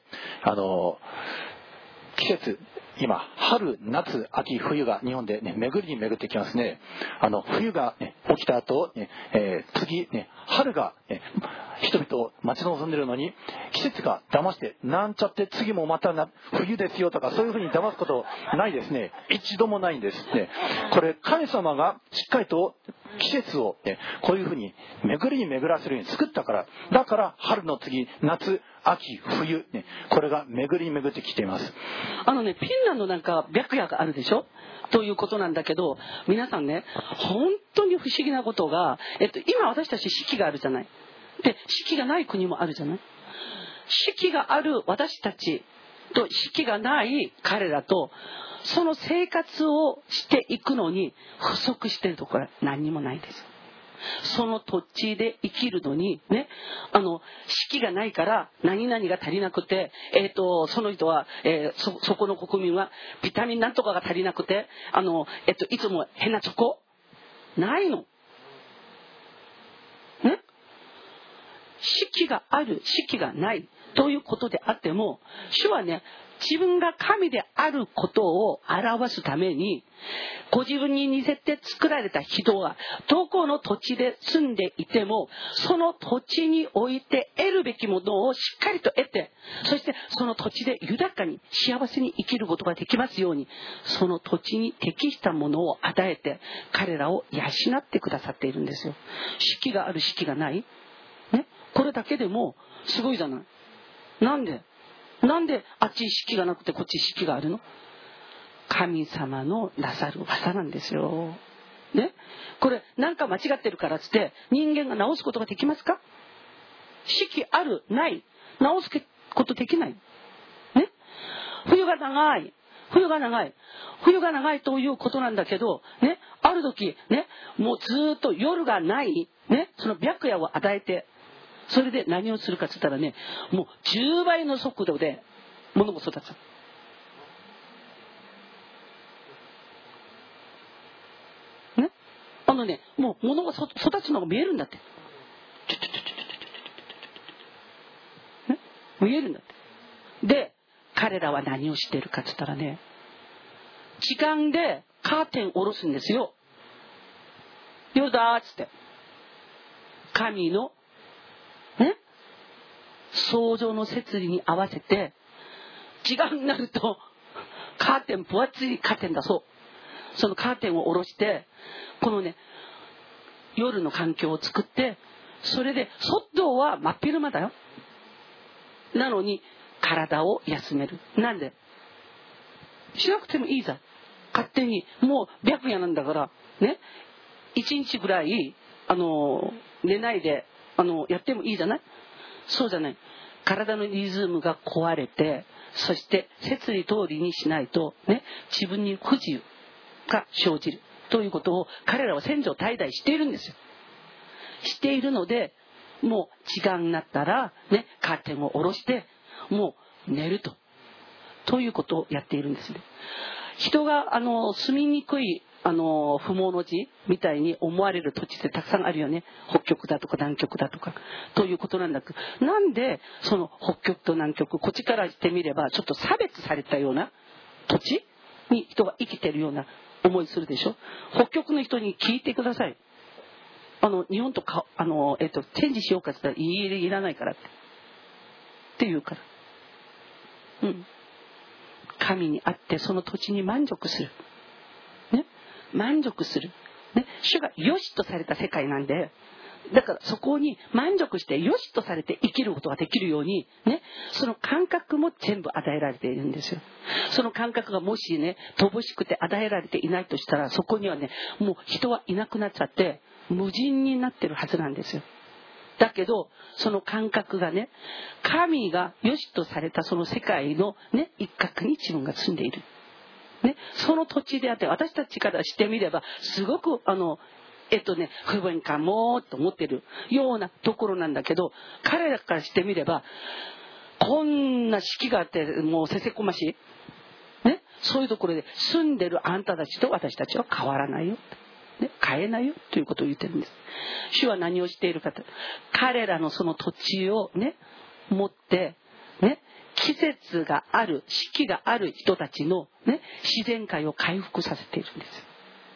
季節、今春、夏、秋、冬が日本で、巡りに巡ってきますね。冬が、起きた後、次、春が、人々を待ち望んでいるのに、季節が騙してなんちゃって次もまた冬ですよとか、そういうふうに騙すことないですね。一度もないんですね。これ神様がしっかりと季節を、こういうふうに巡りに巡らせるように作ったから、だから春の次、夏、秋、冬、これが巡りに巡ってきています。 フィンランドなんか白夜があるでしょということなんだけど、皆さんね、本当に不思議なことが、今私たち四季があるじゃない。で、四季がない国もあるじゃない。四季がある私たちと四季がない彼らと、その生活をしていくのに不足しているところは何にもないんです。その土地で生きるのにね、四季がないから何々が足りなくて、その人は、そこの国民はビタミンなんとかが足りなくて、いつも変なチョコないのね。 四季がある四季がないということであっても、主はね、自分が神であることを表すために、ご自分に似せて作られた人はどこの土地で住んでいても、その土地において得るべきものをしっかりと得て、そしてその土地で豊かに幸せに生きることができますように、その土地に適したものを与えて彼らを養ってくださっているんですよ。四季がある四季がない、ね、これだけでもすごいじゃない。なんであっち四季がなくてこっち四季があるの？神様のなさる技なんですよ。ね、これなんか間違ってるからっつって人間が直すことができますか？四季あるない直すことできない。ね、冬が長いということなんだけどね、ある時ね、もうずっと夜がないね、その白夜を与えて、それで何をするかって言ったらね、もう10倍の速度で物が育つ。ね、もう物が育つのが見えるんだって。ね、見えるんだって。で、彼らは何をしているかって言ったらね、時間でカーテンを下ろすんですよ。夜だーっつって。神のね、創造の摂理に合わせて、時間になるとカーテン、分厚いカーテンだそう。そのカーテンを下ろして、このね、夜の環境を作って、それで外は真っ昼間だよ。なのに体を休める。なんで？しなくてもいいじゃん。勝手にもう白夜なんだからね、1日ぐらい寝ないでやってもいいじゃない？そうじゃない。体のリズムが壊れて、そして摂理通りにしないとね、自分に不自由が生じるということを彼らは先祖代々しているんですよ。しているので、もう時間になったらね、カーテンを下ろしてもう寝るということをやっているんですね。人が住みにくい不毛の地みたいに思われる土地ってたくさんあるよね。北極だとか南極だとかということなんだけど、なんでその北極と南極、こっちからしてみればちょっと差別されたような土地に人が生きてるような思いするでしょ。北極の人に聞いてください。日本とチェンジしようかって言ったらいらないからって言うから、神にあってその土地に満足する、ね、満足する、ね、主が良しとされた世界なんで、だからそこに満足して良しとされて生きることができるように、ね、その感覚も全部与えられているんですよ。その感覚がもしね、乏しくて与えられていないとしたら、そこにはね、もう人はいなくなっちゃって無人になってるはずなんですよ。だけどその感覚がね、神が良しとされたその世界のね、一角に自分が住んでいる、ね、その土地であって、私たちからしてみればすごく不便かもと思ってるようなところなんだけど、彼らからしてみればこんな四季があってもうせせこましい、ね、そういうところで住んでるあんたたちと私たちは変わらないよ、ね、変えないよということを言ってるんです。主は何をしているかと、彼らのその土地をね持ってね、季節がある四季がある人たちのね自然界を回復させているんです。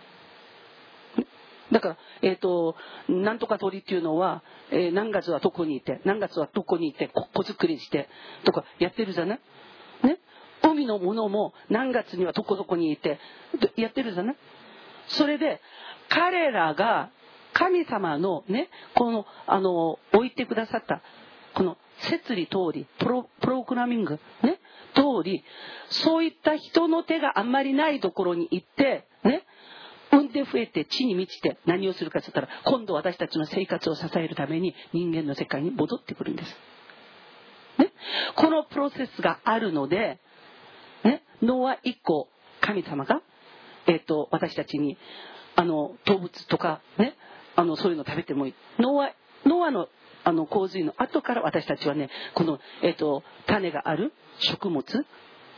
だからなんとか鳥っていうのは、何月はどこにいて何月はどこにいて子作りしてとかやってるじゃないね。海のものも何月にはどこにいてやってるじゃない。それで彼らが神様のね、この置いてくださったこの摂理通りプログラミングね通り、そういった人の手があんまりないところに行ってね、産んで増えて地に満ちて何をするかといったら、今度私たちの生活を支えるために人間の世界に戻ってくるんです、ね、このプロセスがあるので、ね、ノア以降神様が、私たちに動物とかね、そういうの食べてもいい。ノアの洪水の後から私たちはね、この、種がある食物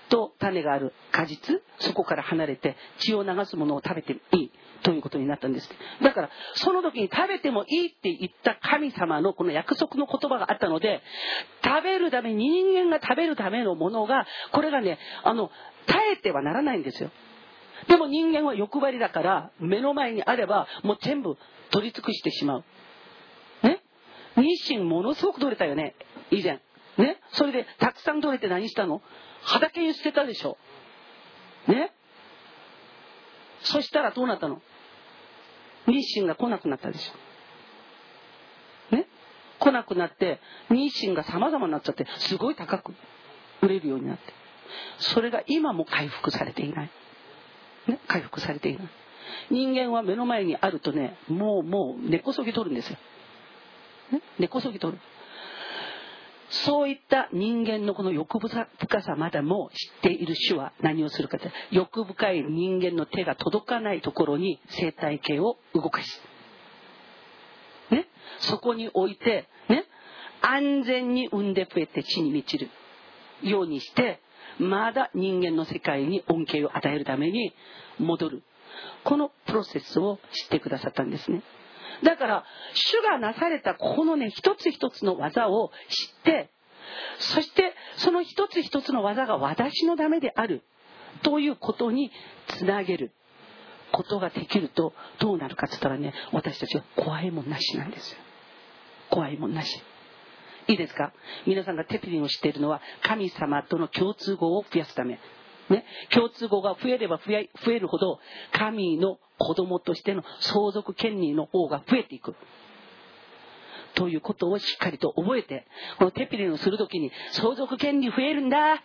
と種がある果実、そこから離れて血を流すものを食べていいということになったんです。だからその時に食べてもいいって言った神様のこの約束の言葉があったので、食べるため、人間が食べるためのものが、これがね、耐えてはならないんですよ。でも人間は欲張りだから、目の前にあればもう全部取り尽くしてしまうね。日清ものすごく取れたよね、以前ね。それでたくさん取れて何したの？畑に捨てたでしょね。そしたらどうなったの？日清が来なくなったでしょね。来なくなって日清が様々になっちゃって、すごい高く売れるようになって、それが今も回復されていないね。回復されていない。人間は目の前にあるとね、もう根こそぎ取るんですよ、ね、根こそぎ取る。そういった人間のこの欲深さまでも知っている主は何をするかというと、欲深い人間の手が届かないところに生態系を動かし、ね、そこに置いて、ね、安全に産んで増えて地に満ちるようにして、まだ人間の世界に恩恵を与えるために戻る、このプロセスを知ってくださったんですね。だから主がなされたこのね、一つ一つの技を知って、そしてその一つ一つの技が私のためであるということにつなげることができると、どうなるかって言ったらね、私たちは怖いもんなしなんですよ。怖いもんなし。いいですか？皆さんがテピリンを知っているのは、神様との共通語を増やすためね。共通語が増えれば増えるほど、神の子供としての相続権利の方が増えていくということをしっかりと覚えて、このテピリンをするときに、相続権利増えるんだ、ね、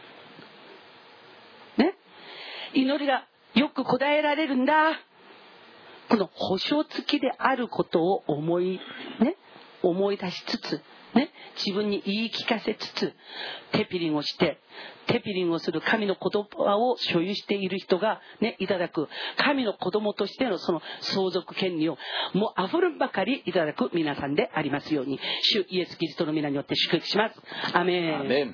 祈りがよく答えられるんだ、この保証付きであることを思い出しつつね、自分に言い聞かせつつテピリンをして、テピリンをする神の言葉を所有している人が、ね、いただく神の子供としてのその相続権利をもう溢れんばかりいただく皆さんでありますように、主イエスキリストの皆によって祝福します。アメン。 アメン。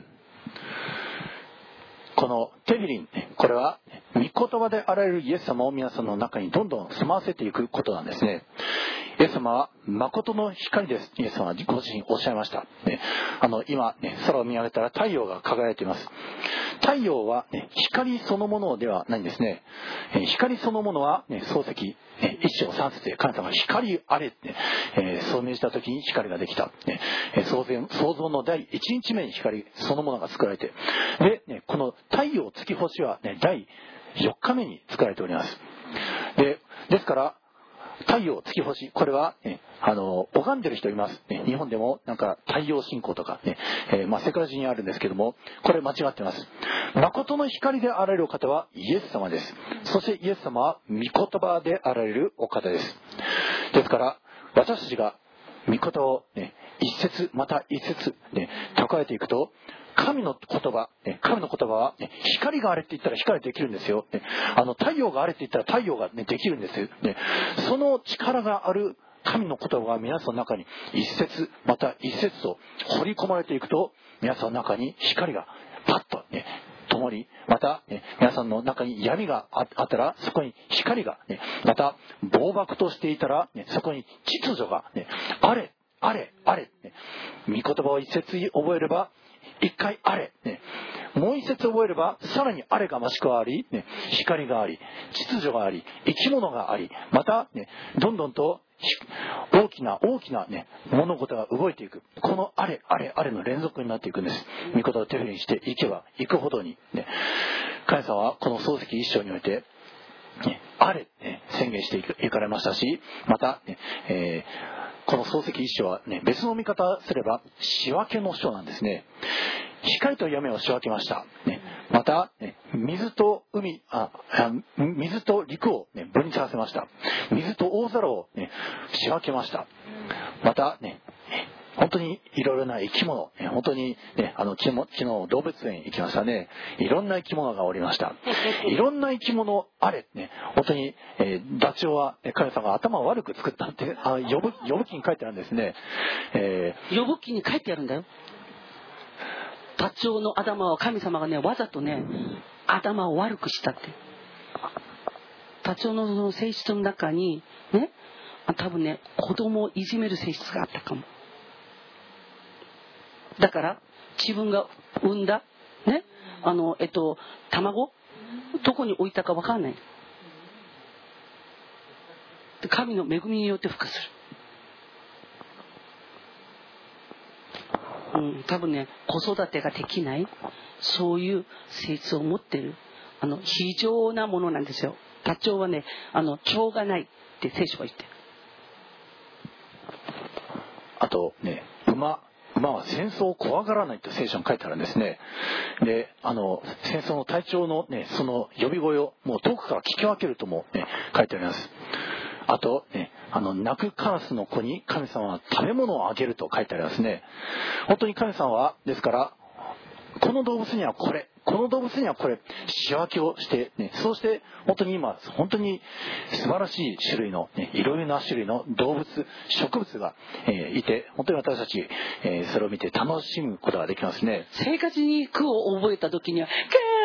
このテピリン、これは御言葉であられるイエス様を皆さんの中にどんどん住まわせていくことなんですね。イエス様は誠の光です。イエス様はご自身おっしゃいました、ね、今、ね、空を見上げたら太陽が輝いています。太陽は、ね、光そのものではないんですね。光そのものは、ね、創世記一章三節で神様が光あれって、そう命じた時に光ができた、ね、創造の第一日目に光そのものが作られて、で、ね、この太陽月星は、ね、第4日目に作られております。ですから太陽月星、これは、ね、拝んでる人います、ね、日本でもなんか太陽信仰とか、ね、世界中にあるんですけども、これ間違ってます。誠の光であられるお方はイエス様です。そしてイエス様は御言葉であられるお方です。ですから私たちが御言葉を、ね、一節また一節、ね、蓄えていくと、神の言葉は、ね、光があれって言ったら光できるんですよ、ね、太陽があれって言ったら太陽が、ね、できるんですよ、ね、その力がある神の言葉が皆さんの中に一節また一節と掘り込まれていくと、皆さんの中に光がパッと、ね、灯り、また、ね、皆さんの中に闇があったらそこに光が、ね、また暴漠としていたら、ね、そこに秩序が、ね、あれ、ね、御言葉を一節覚えれば一回あれ、ね、もう一節覚えればさらにあれが増し加わり、ね、光があり、秩序があり、生き物があり、また、ね、どんどんと大きな、ね、物事が動いていく、このあれの連続になっていくんです。御言葉を手振りにしていけばいくほどに、ね、神様はこの創世記一章において、ね、あれ、ね、宣言していかれましたし、また、ね、この創世記一章は、ね、別の見方すれば仕分けの書なんですね。光と闇を仕分けました、ね、また、ね、水と陸を、ね、分離させました。水と大空を、ね、仕分けました。また、ね、本当にいろいろな生き物、本当に、ね、昨日動物園行きましたね。いろんな生き物がおりました。いろんな生き物あれ、ね、本当に、ダチョウは神様が頭を悪く作ったって呼ぶ記に書いてあるんですね。 呼ぶ記に書いてあるんだよ。 ダチョウの頭は神様がね、わざとね、頭を悪くしたって。ダチョウのその性質の中にね、多分ね、子供をいじめる性質があったかも。だから自分が産んだね、卵どこに置いたか分かんない。神の恵みによって孵化する。多分ね、子育てができない、そういう性質を持っている非常なものなんですよ。ダチョウはね、腸がないって聖書が言ってる。 あとね、馬は戦争を怖がらないって聖書に書いてあるんですね。で、戦争の隊長のね、その呼び声をもう遠くから聞き分けるともね、書いてあります。あとね、泣くカラスの子に神様は食べ物をあげると書いてありますね。本当に神様はですから、この動物にはこれ、この動物にはこれ、仕分けをしてね、そうして本当に今本当に素晴らしい種類のね、いろいろな種類の動物、植物が、いて、本当に私たち、それを見て楽しむことができますね。 生活に苦を覚えた時には、カ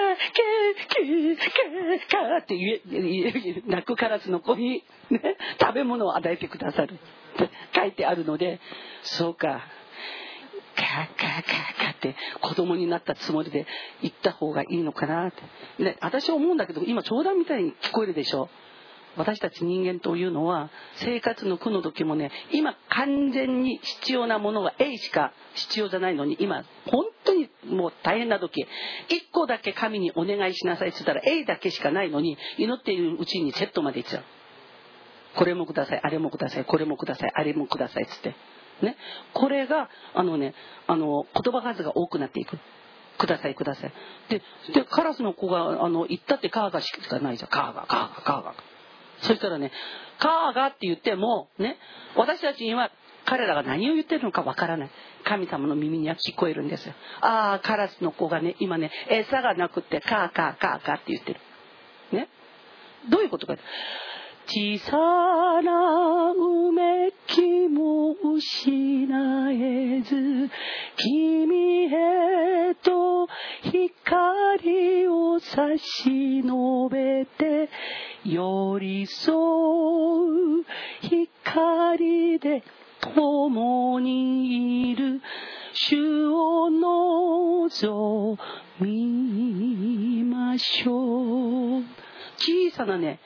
ーって泣くカラスの子に、ね、食べ物を与えてくださるって書いてあるので、そうか。カーって子供になったつもりで言った方がいいのかなって、ね、私は思うんだけど、今冗談みたいに聞こえるでしょ。私たち人間というのは生活の苦の時もね、今完全に必要なものが A しか必要じゃないのに、今本当にもう大変な時、1個だけ神にお願いしなさいって言ったら A だけしかないのに、祈っているうちに Z までいっちゃう。これもください、あれもください、これもください、あれもくださいっつってね、これが言葉数が多くなっていく。くださいください。でカラスの子が言ったってカーガしかないじゃん。カーガ。そしたらね、カーガって言ってもね、私たちには彼らが何を言ってるのかわからない。神様の耳には聞こえるんですよ。カラスの子がね、今ね、餌がなくってカーって言ってる。ね、どういうことか。小さなうめきも失えず、君へと光を差し伸べて、寄り添う光で共にいる主を望みましょう。小さなね、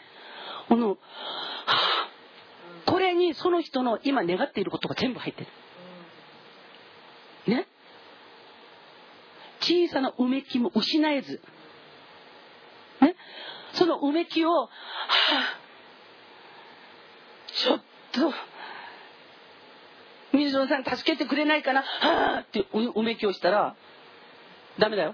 これにその人の今願っていることが全部入ってるね。小さなうめきも失えずね、そのうめきをちょっと水野さん助けてくれないかなってうめきをしたらダメだよ。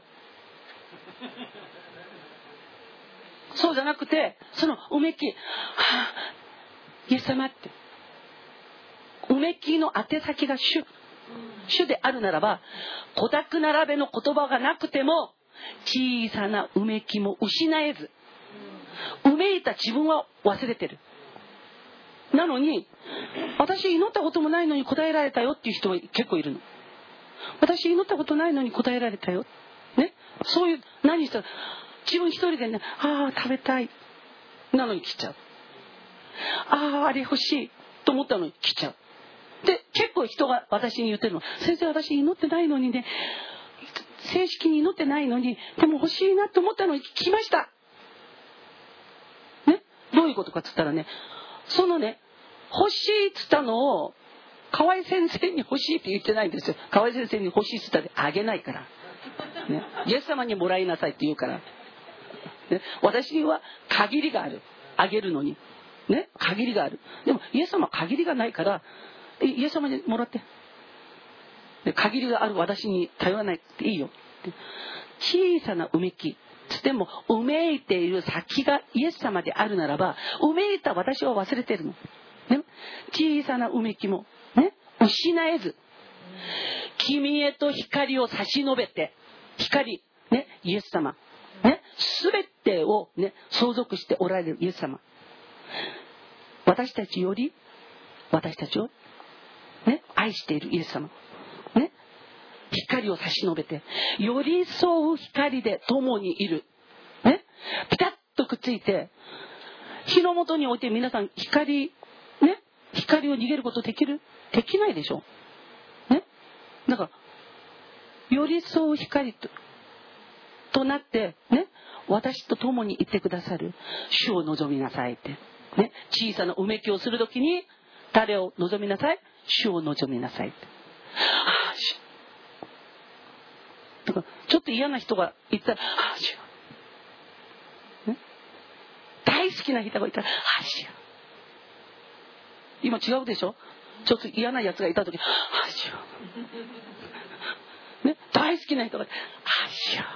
そうじゃなくて、そのうめき、イエス様って、うめきの宛先が主であるならば、小沢並べの言葉がなくても小さなうめきも失えず、うめいた自分は忘れてる。なのに、私祈ったこともないのに答えられたよっていう人が結構いるの。私祈ったことないのに答えられたよ、ね、そういう、何したら自分一人でね、食べたいなのに来ちゃう。あれ欲しいと思ったのに来ちゃう。で、結構人が私に言ってるの。先生、私祈ってないのにね、正式に祈ってないのに、でも欲しいなと思ったのに来ました。ね、どういうことかっつったらね、そのね、欲しいっつったのを河合先生に欲しいって言ってないんですよ。河合先生に欲しいっつったらあげないから。ね、イエス様にもらいなさいって言うから。ね、私には限りがある。あげるのに。ね、限りがある。でもイエス様は限りがないから、イエス様にもらって。で、限りがある私に頼らないっていいよ。小さなうめき。つっても、うめいている先がイエス様であるならば、うめいた私は忘れてるの。ね、小さなうめきも、ね、失えず、君へと光を差し伸べて、光、ね、イエス様。ね、すべてを、ね、相続しておられるイエス様。私たちより私たちを、ね、愛しているイエス様、ね、 光を差し伸べて、寄り添う光で共にいる、ね、ピタッとくっついて、火の元において皆さん光を逃げることできないでしょ、ね、だから寄り添う光となってね、私と共にいてくださる主を望みなさいって、ね、小さなうめきをするときに誰を望みなさい？主を望みなさいって。だからちょっと嫌な人がいたら、主、ね、大好きな人がいたら、主、今違うでしょ。ちょっと嫌なやつがいたとき、主、ね、大好きな人がいたら、主、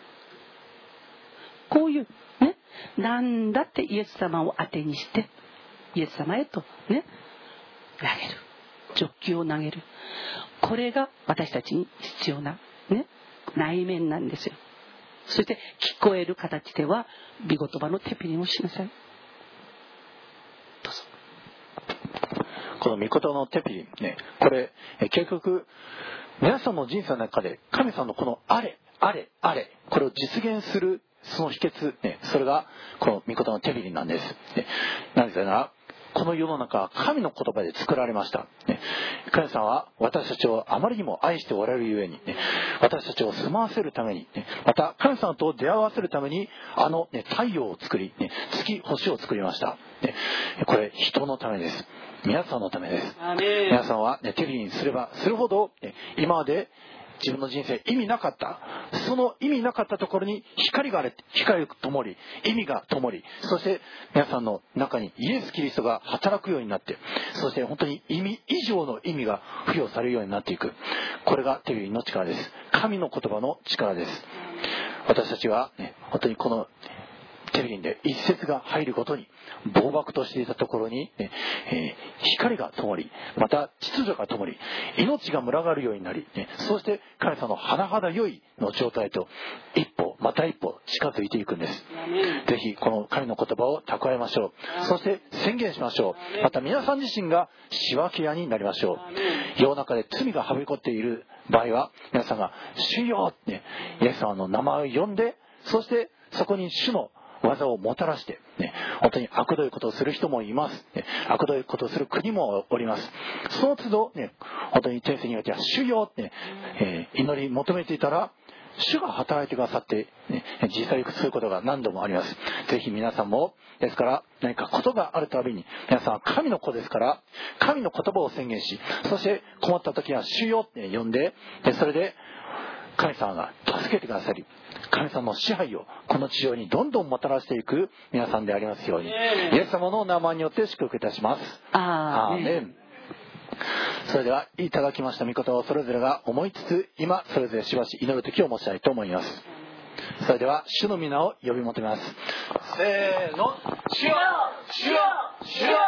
こういうね、なんだってイエス様を当てにしてイエス様へとね、投げる、ジョッキを投げる。これが私たちに必要なね、内面なんですよ。そして聞こえる形では御言葉のテピリンをしなさい。どうぞ。 この御言葉のテピリンね、これ結局皆さんの人生の中で神様のこのあれこれを実現するその秘訣、ね、それがこの御言葉のテピリンなんです、ね、なぜならこの世の中は神の言葉で作られました、ね、神様は私たちをあまりにも愛しておられるゆえに、ね、私たちを住まわせるために、ね、また神様と出会わせるためにね、太陽を作り、ね、月星を作りました、ね、これ人のためです。皆さんのためです。皆さんは、ね、テピリンすればするほど、ね、今まで自分の人生意味なかった、その意味なかったところに光が灯り、意味が灯り、そして皆さんの中にイエス・キリストが働くようになって、そして本当に意味以上の意味が付与されるようになっていく。これがテピリンの力です。神の言葉の力です。私たちは、ね、本当にこのテピリンで一節が入ることに暴漠としていたところに、ね、光が灯り、また秩序が灯り、命が群がるようになり、ね、そして神様の甚だ良いの状態と一歩また一歩近づいていくんです。ぜひこの神の言葉を蓄えましょう。そして宣言しましょう。また皆さん自身が仕分け屋になりましょう。世の中で罪がはびこっている場合は皆さんが主よ、ね、イエス様の名前を呼んで、そしてそこに主の技をもたらして、ね、本当に悪どいことをする人もいます、ね、悪どいことをする国もおります。その都度、ね、本当に天性においては主よって、祈り求めていたら主が働いてくださって、ね、実際そういうことが何度もあります。ぜひ皆さんもですから何かことがあるたびに皆さんは神の子ですから神の言葉を宣言し、そして困った時は主よって呼んで、それで神様が助けてくださり、神様の支配をこの地上にどんどんもたらしていく皆さんでありますように、イエス様の名前によって祝福いたします。アーメン。それではいただきました御言葉をそれぞれが思いつつ、今それぞれしばし祈る時を持ちたいと思います。それでは主の皆を呼び求めます。せーの、主よ主よ主よ。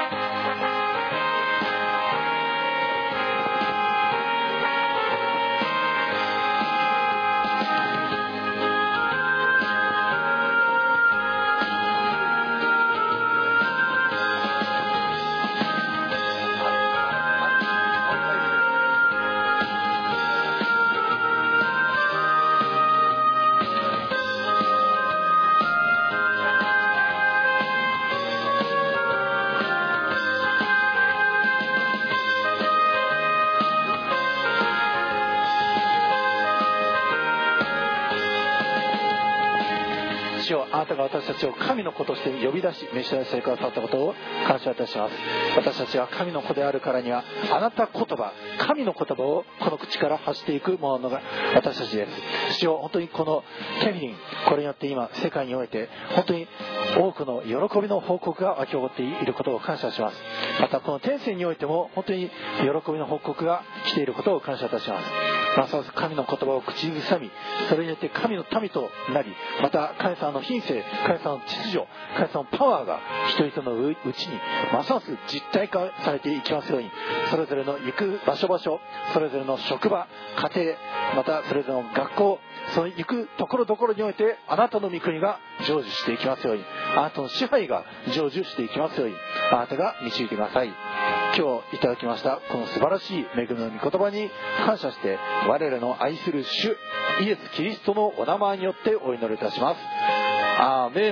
あなたが私たちを神の子として呼び出し召し出してくださったことを感謝いたします。私たちは神の子であるからにはあなた言葉、神の言葉をこの口から発していくものが私たちです。主よ、本当にこのテピリン、これによって今世界において本当に多くの喜びの報告が湧き起こっていることを感謝します。またこの天性においても本当に喜びの報告が来ていることを感謝いたします。ますます神の言葉を口ずさみ、それによって神の民となり、また神様の品性、神様の秩序、神様のパワーが人々のうちにますます実体化されていきますように、それぞれの行く場所、それぞれの職場、家庭、またそれぞれの学校、その行くところどころにおいてあなたの御国が成就していきますように、あなたの支配が成就していきますように、あなたが導いてください。 今日いただきましたこの素晴らしい恵みの御言葉に感謝して、我らの愛する主イエス・キリストのお名前によってお祈りいたします。アーメン。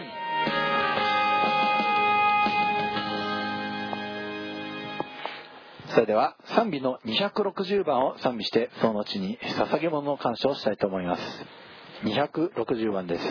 それでは賛美の260番を賛美して、その後に捧げ物の感謝をしたいと思います。260番です。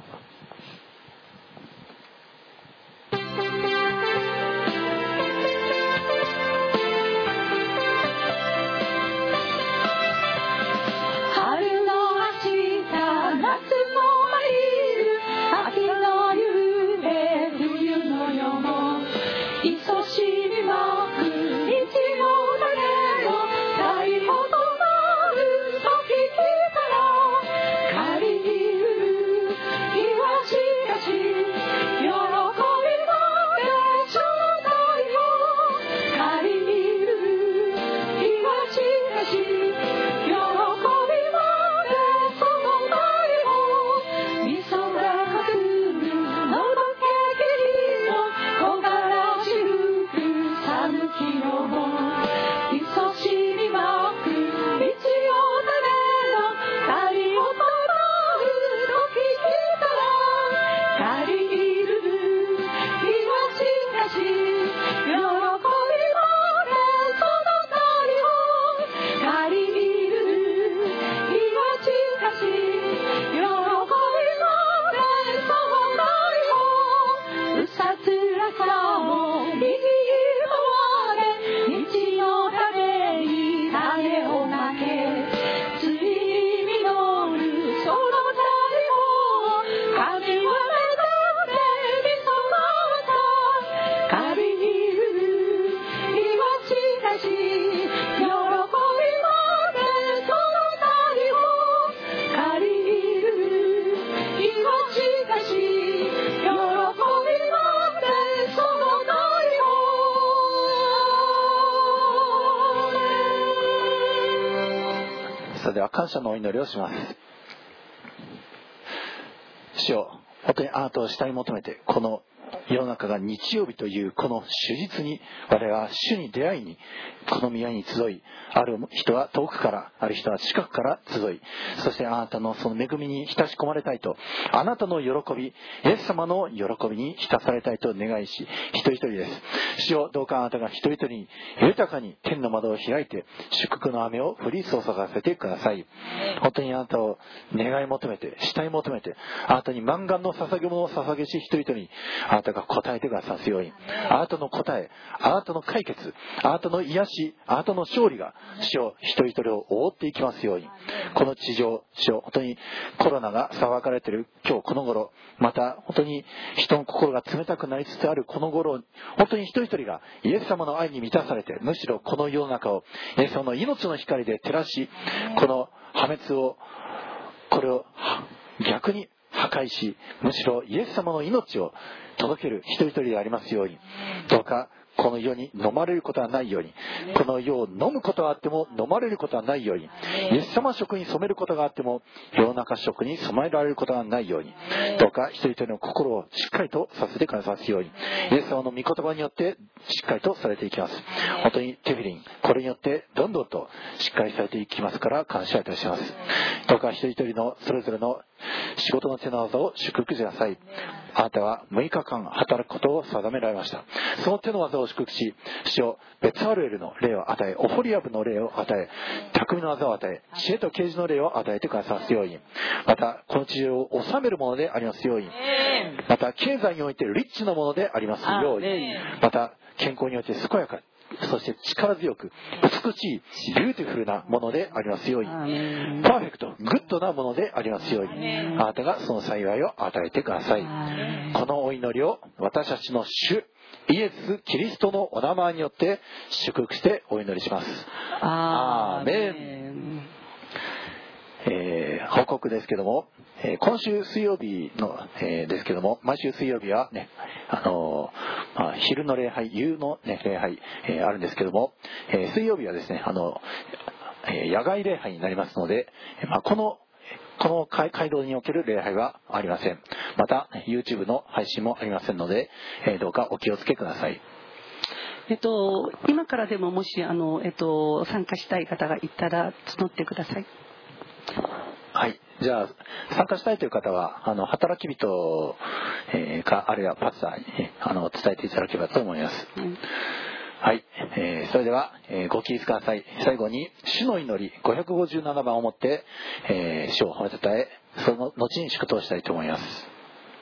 それでは感謝のお祈りをします。主よ、本当にあなたを慕い求めて、この世の中が日曜日というこの主日に我々は主に出会いにこの宮に集い、ある人は遠くから、ある人は近くから集い、そしてあなたのその恵みに浸し込まれたいと、あなたの喜び、イエス様の喜びに浸されたいと願いし、一人一人です。主よ、どうかあなたが一人一人に豊かに天の窓を開いて祝福の雨を降り注がせてください。本当にあなたを願い求めて、慕い求めて、あなたに満願の捧げ物を捧げし一人一人にあなたが答えてくださすように、あなたの答え、あなたの解決、あなたの癒し、あなたの勝利が主を一人一人を覆っていきますように。この地上、主を本当にコロナが騒がれている今日この頃、また本当に人の心が冷たくなりつつあるこの頃、本当に一人一人がイエス様の愛に満たされて、むしろこの世の中をイエス様の命の光で照らし、この破滅を、これを逆に破壊し、むしろイエス様の命を届ける一人一人でありますように。どうかこの世に飲まれることはないように、この世を飲むことがあっても飲まれることはないように、イエス様色に染めることがあっても世の中色に染められることがないように、どうか一人一人の心をしっかりとさせてくださるように、イエス様の御言葉によってしっかりとされていきます。本当にテフィリン、これによってどんどんとしっかりされていきますから感謝いたします。どうか一人一人のそれぞれの仕事の手の技を祝福してください。あなたは6日間働くことを定められました。その手の技を祝福し、主をベツアルエルの霊を与え、オホリアブの霊を与え、匠の技を与え、知恵と啓示の霊を与えてくださるように、またこの地上を治めるものでありますように、また経済においてリッチなものでありますように、また健康において健やか、そして力強く美しいビューティフルなものでありますように、パーフェクトグッドなものでありますように、あなたがその幸いを与えてください。このお祈りを私たちの主イエス・キリストのお名前によって祝福してお祈りします。アーメン。報告ですけども、今週水曜日の、ですけども、毎週水曜日はね、昼の礼拝、夕の、ね、礼拝、あるんですけども、水曜日はですね、野外礼拝になりますので、この街道における礼拝はありません。また YouTube の配信もありませんので、どうかお気をつけください。 今からでももし参加したい方がいたら募ってください。 はい、じゃあ参加したいという方は働き人、かあるいはパスターに伝えていただければと思います。はい、それでは、ご起立ください。最後に主の祈り557番を持って、主を褒めたたえ、その後に祝祷したいと思います。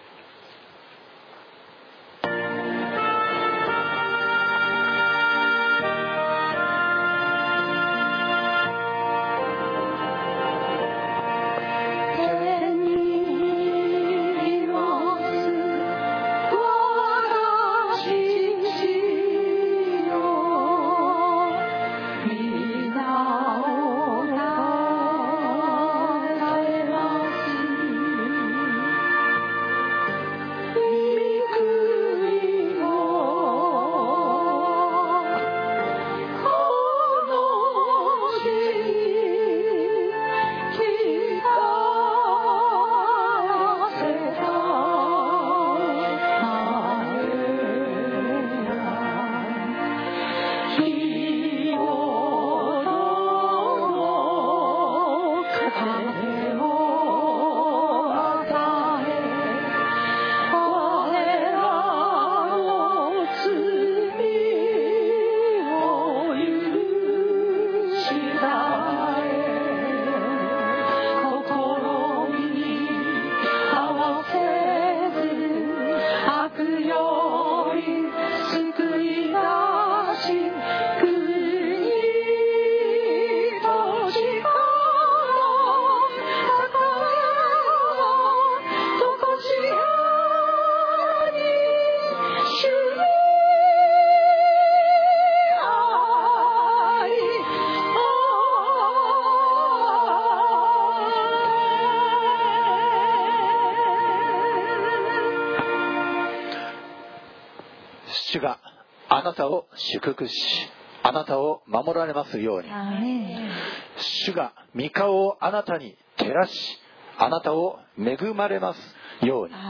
主があなたを祝福し、あなたを守られますように。主が御顔をあなたに照らし、あなたを恵まれますように。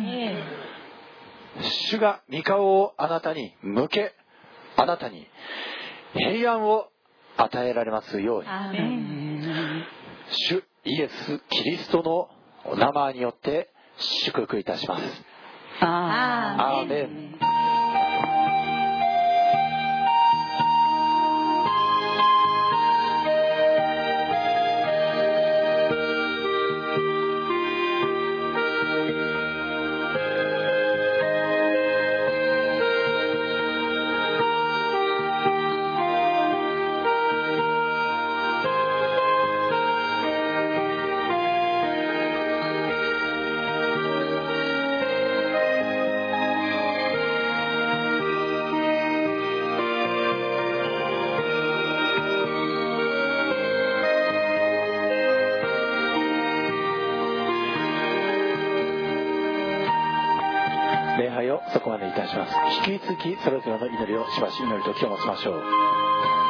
主が御顔をあなたに向け、あなたに平安を与えられますように。主イエス・キリストのお名前によって祝福いたします。アーメン。礼拝をそこまでいたします。引き続きそれぞれの祈りをしばし祈りときを持ちましょう。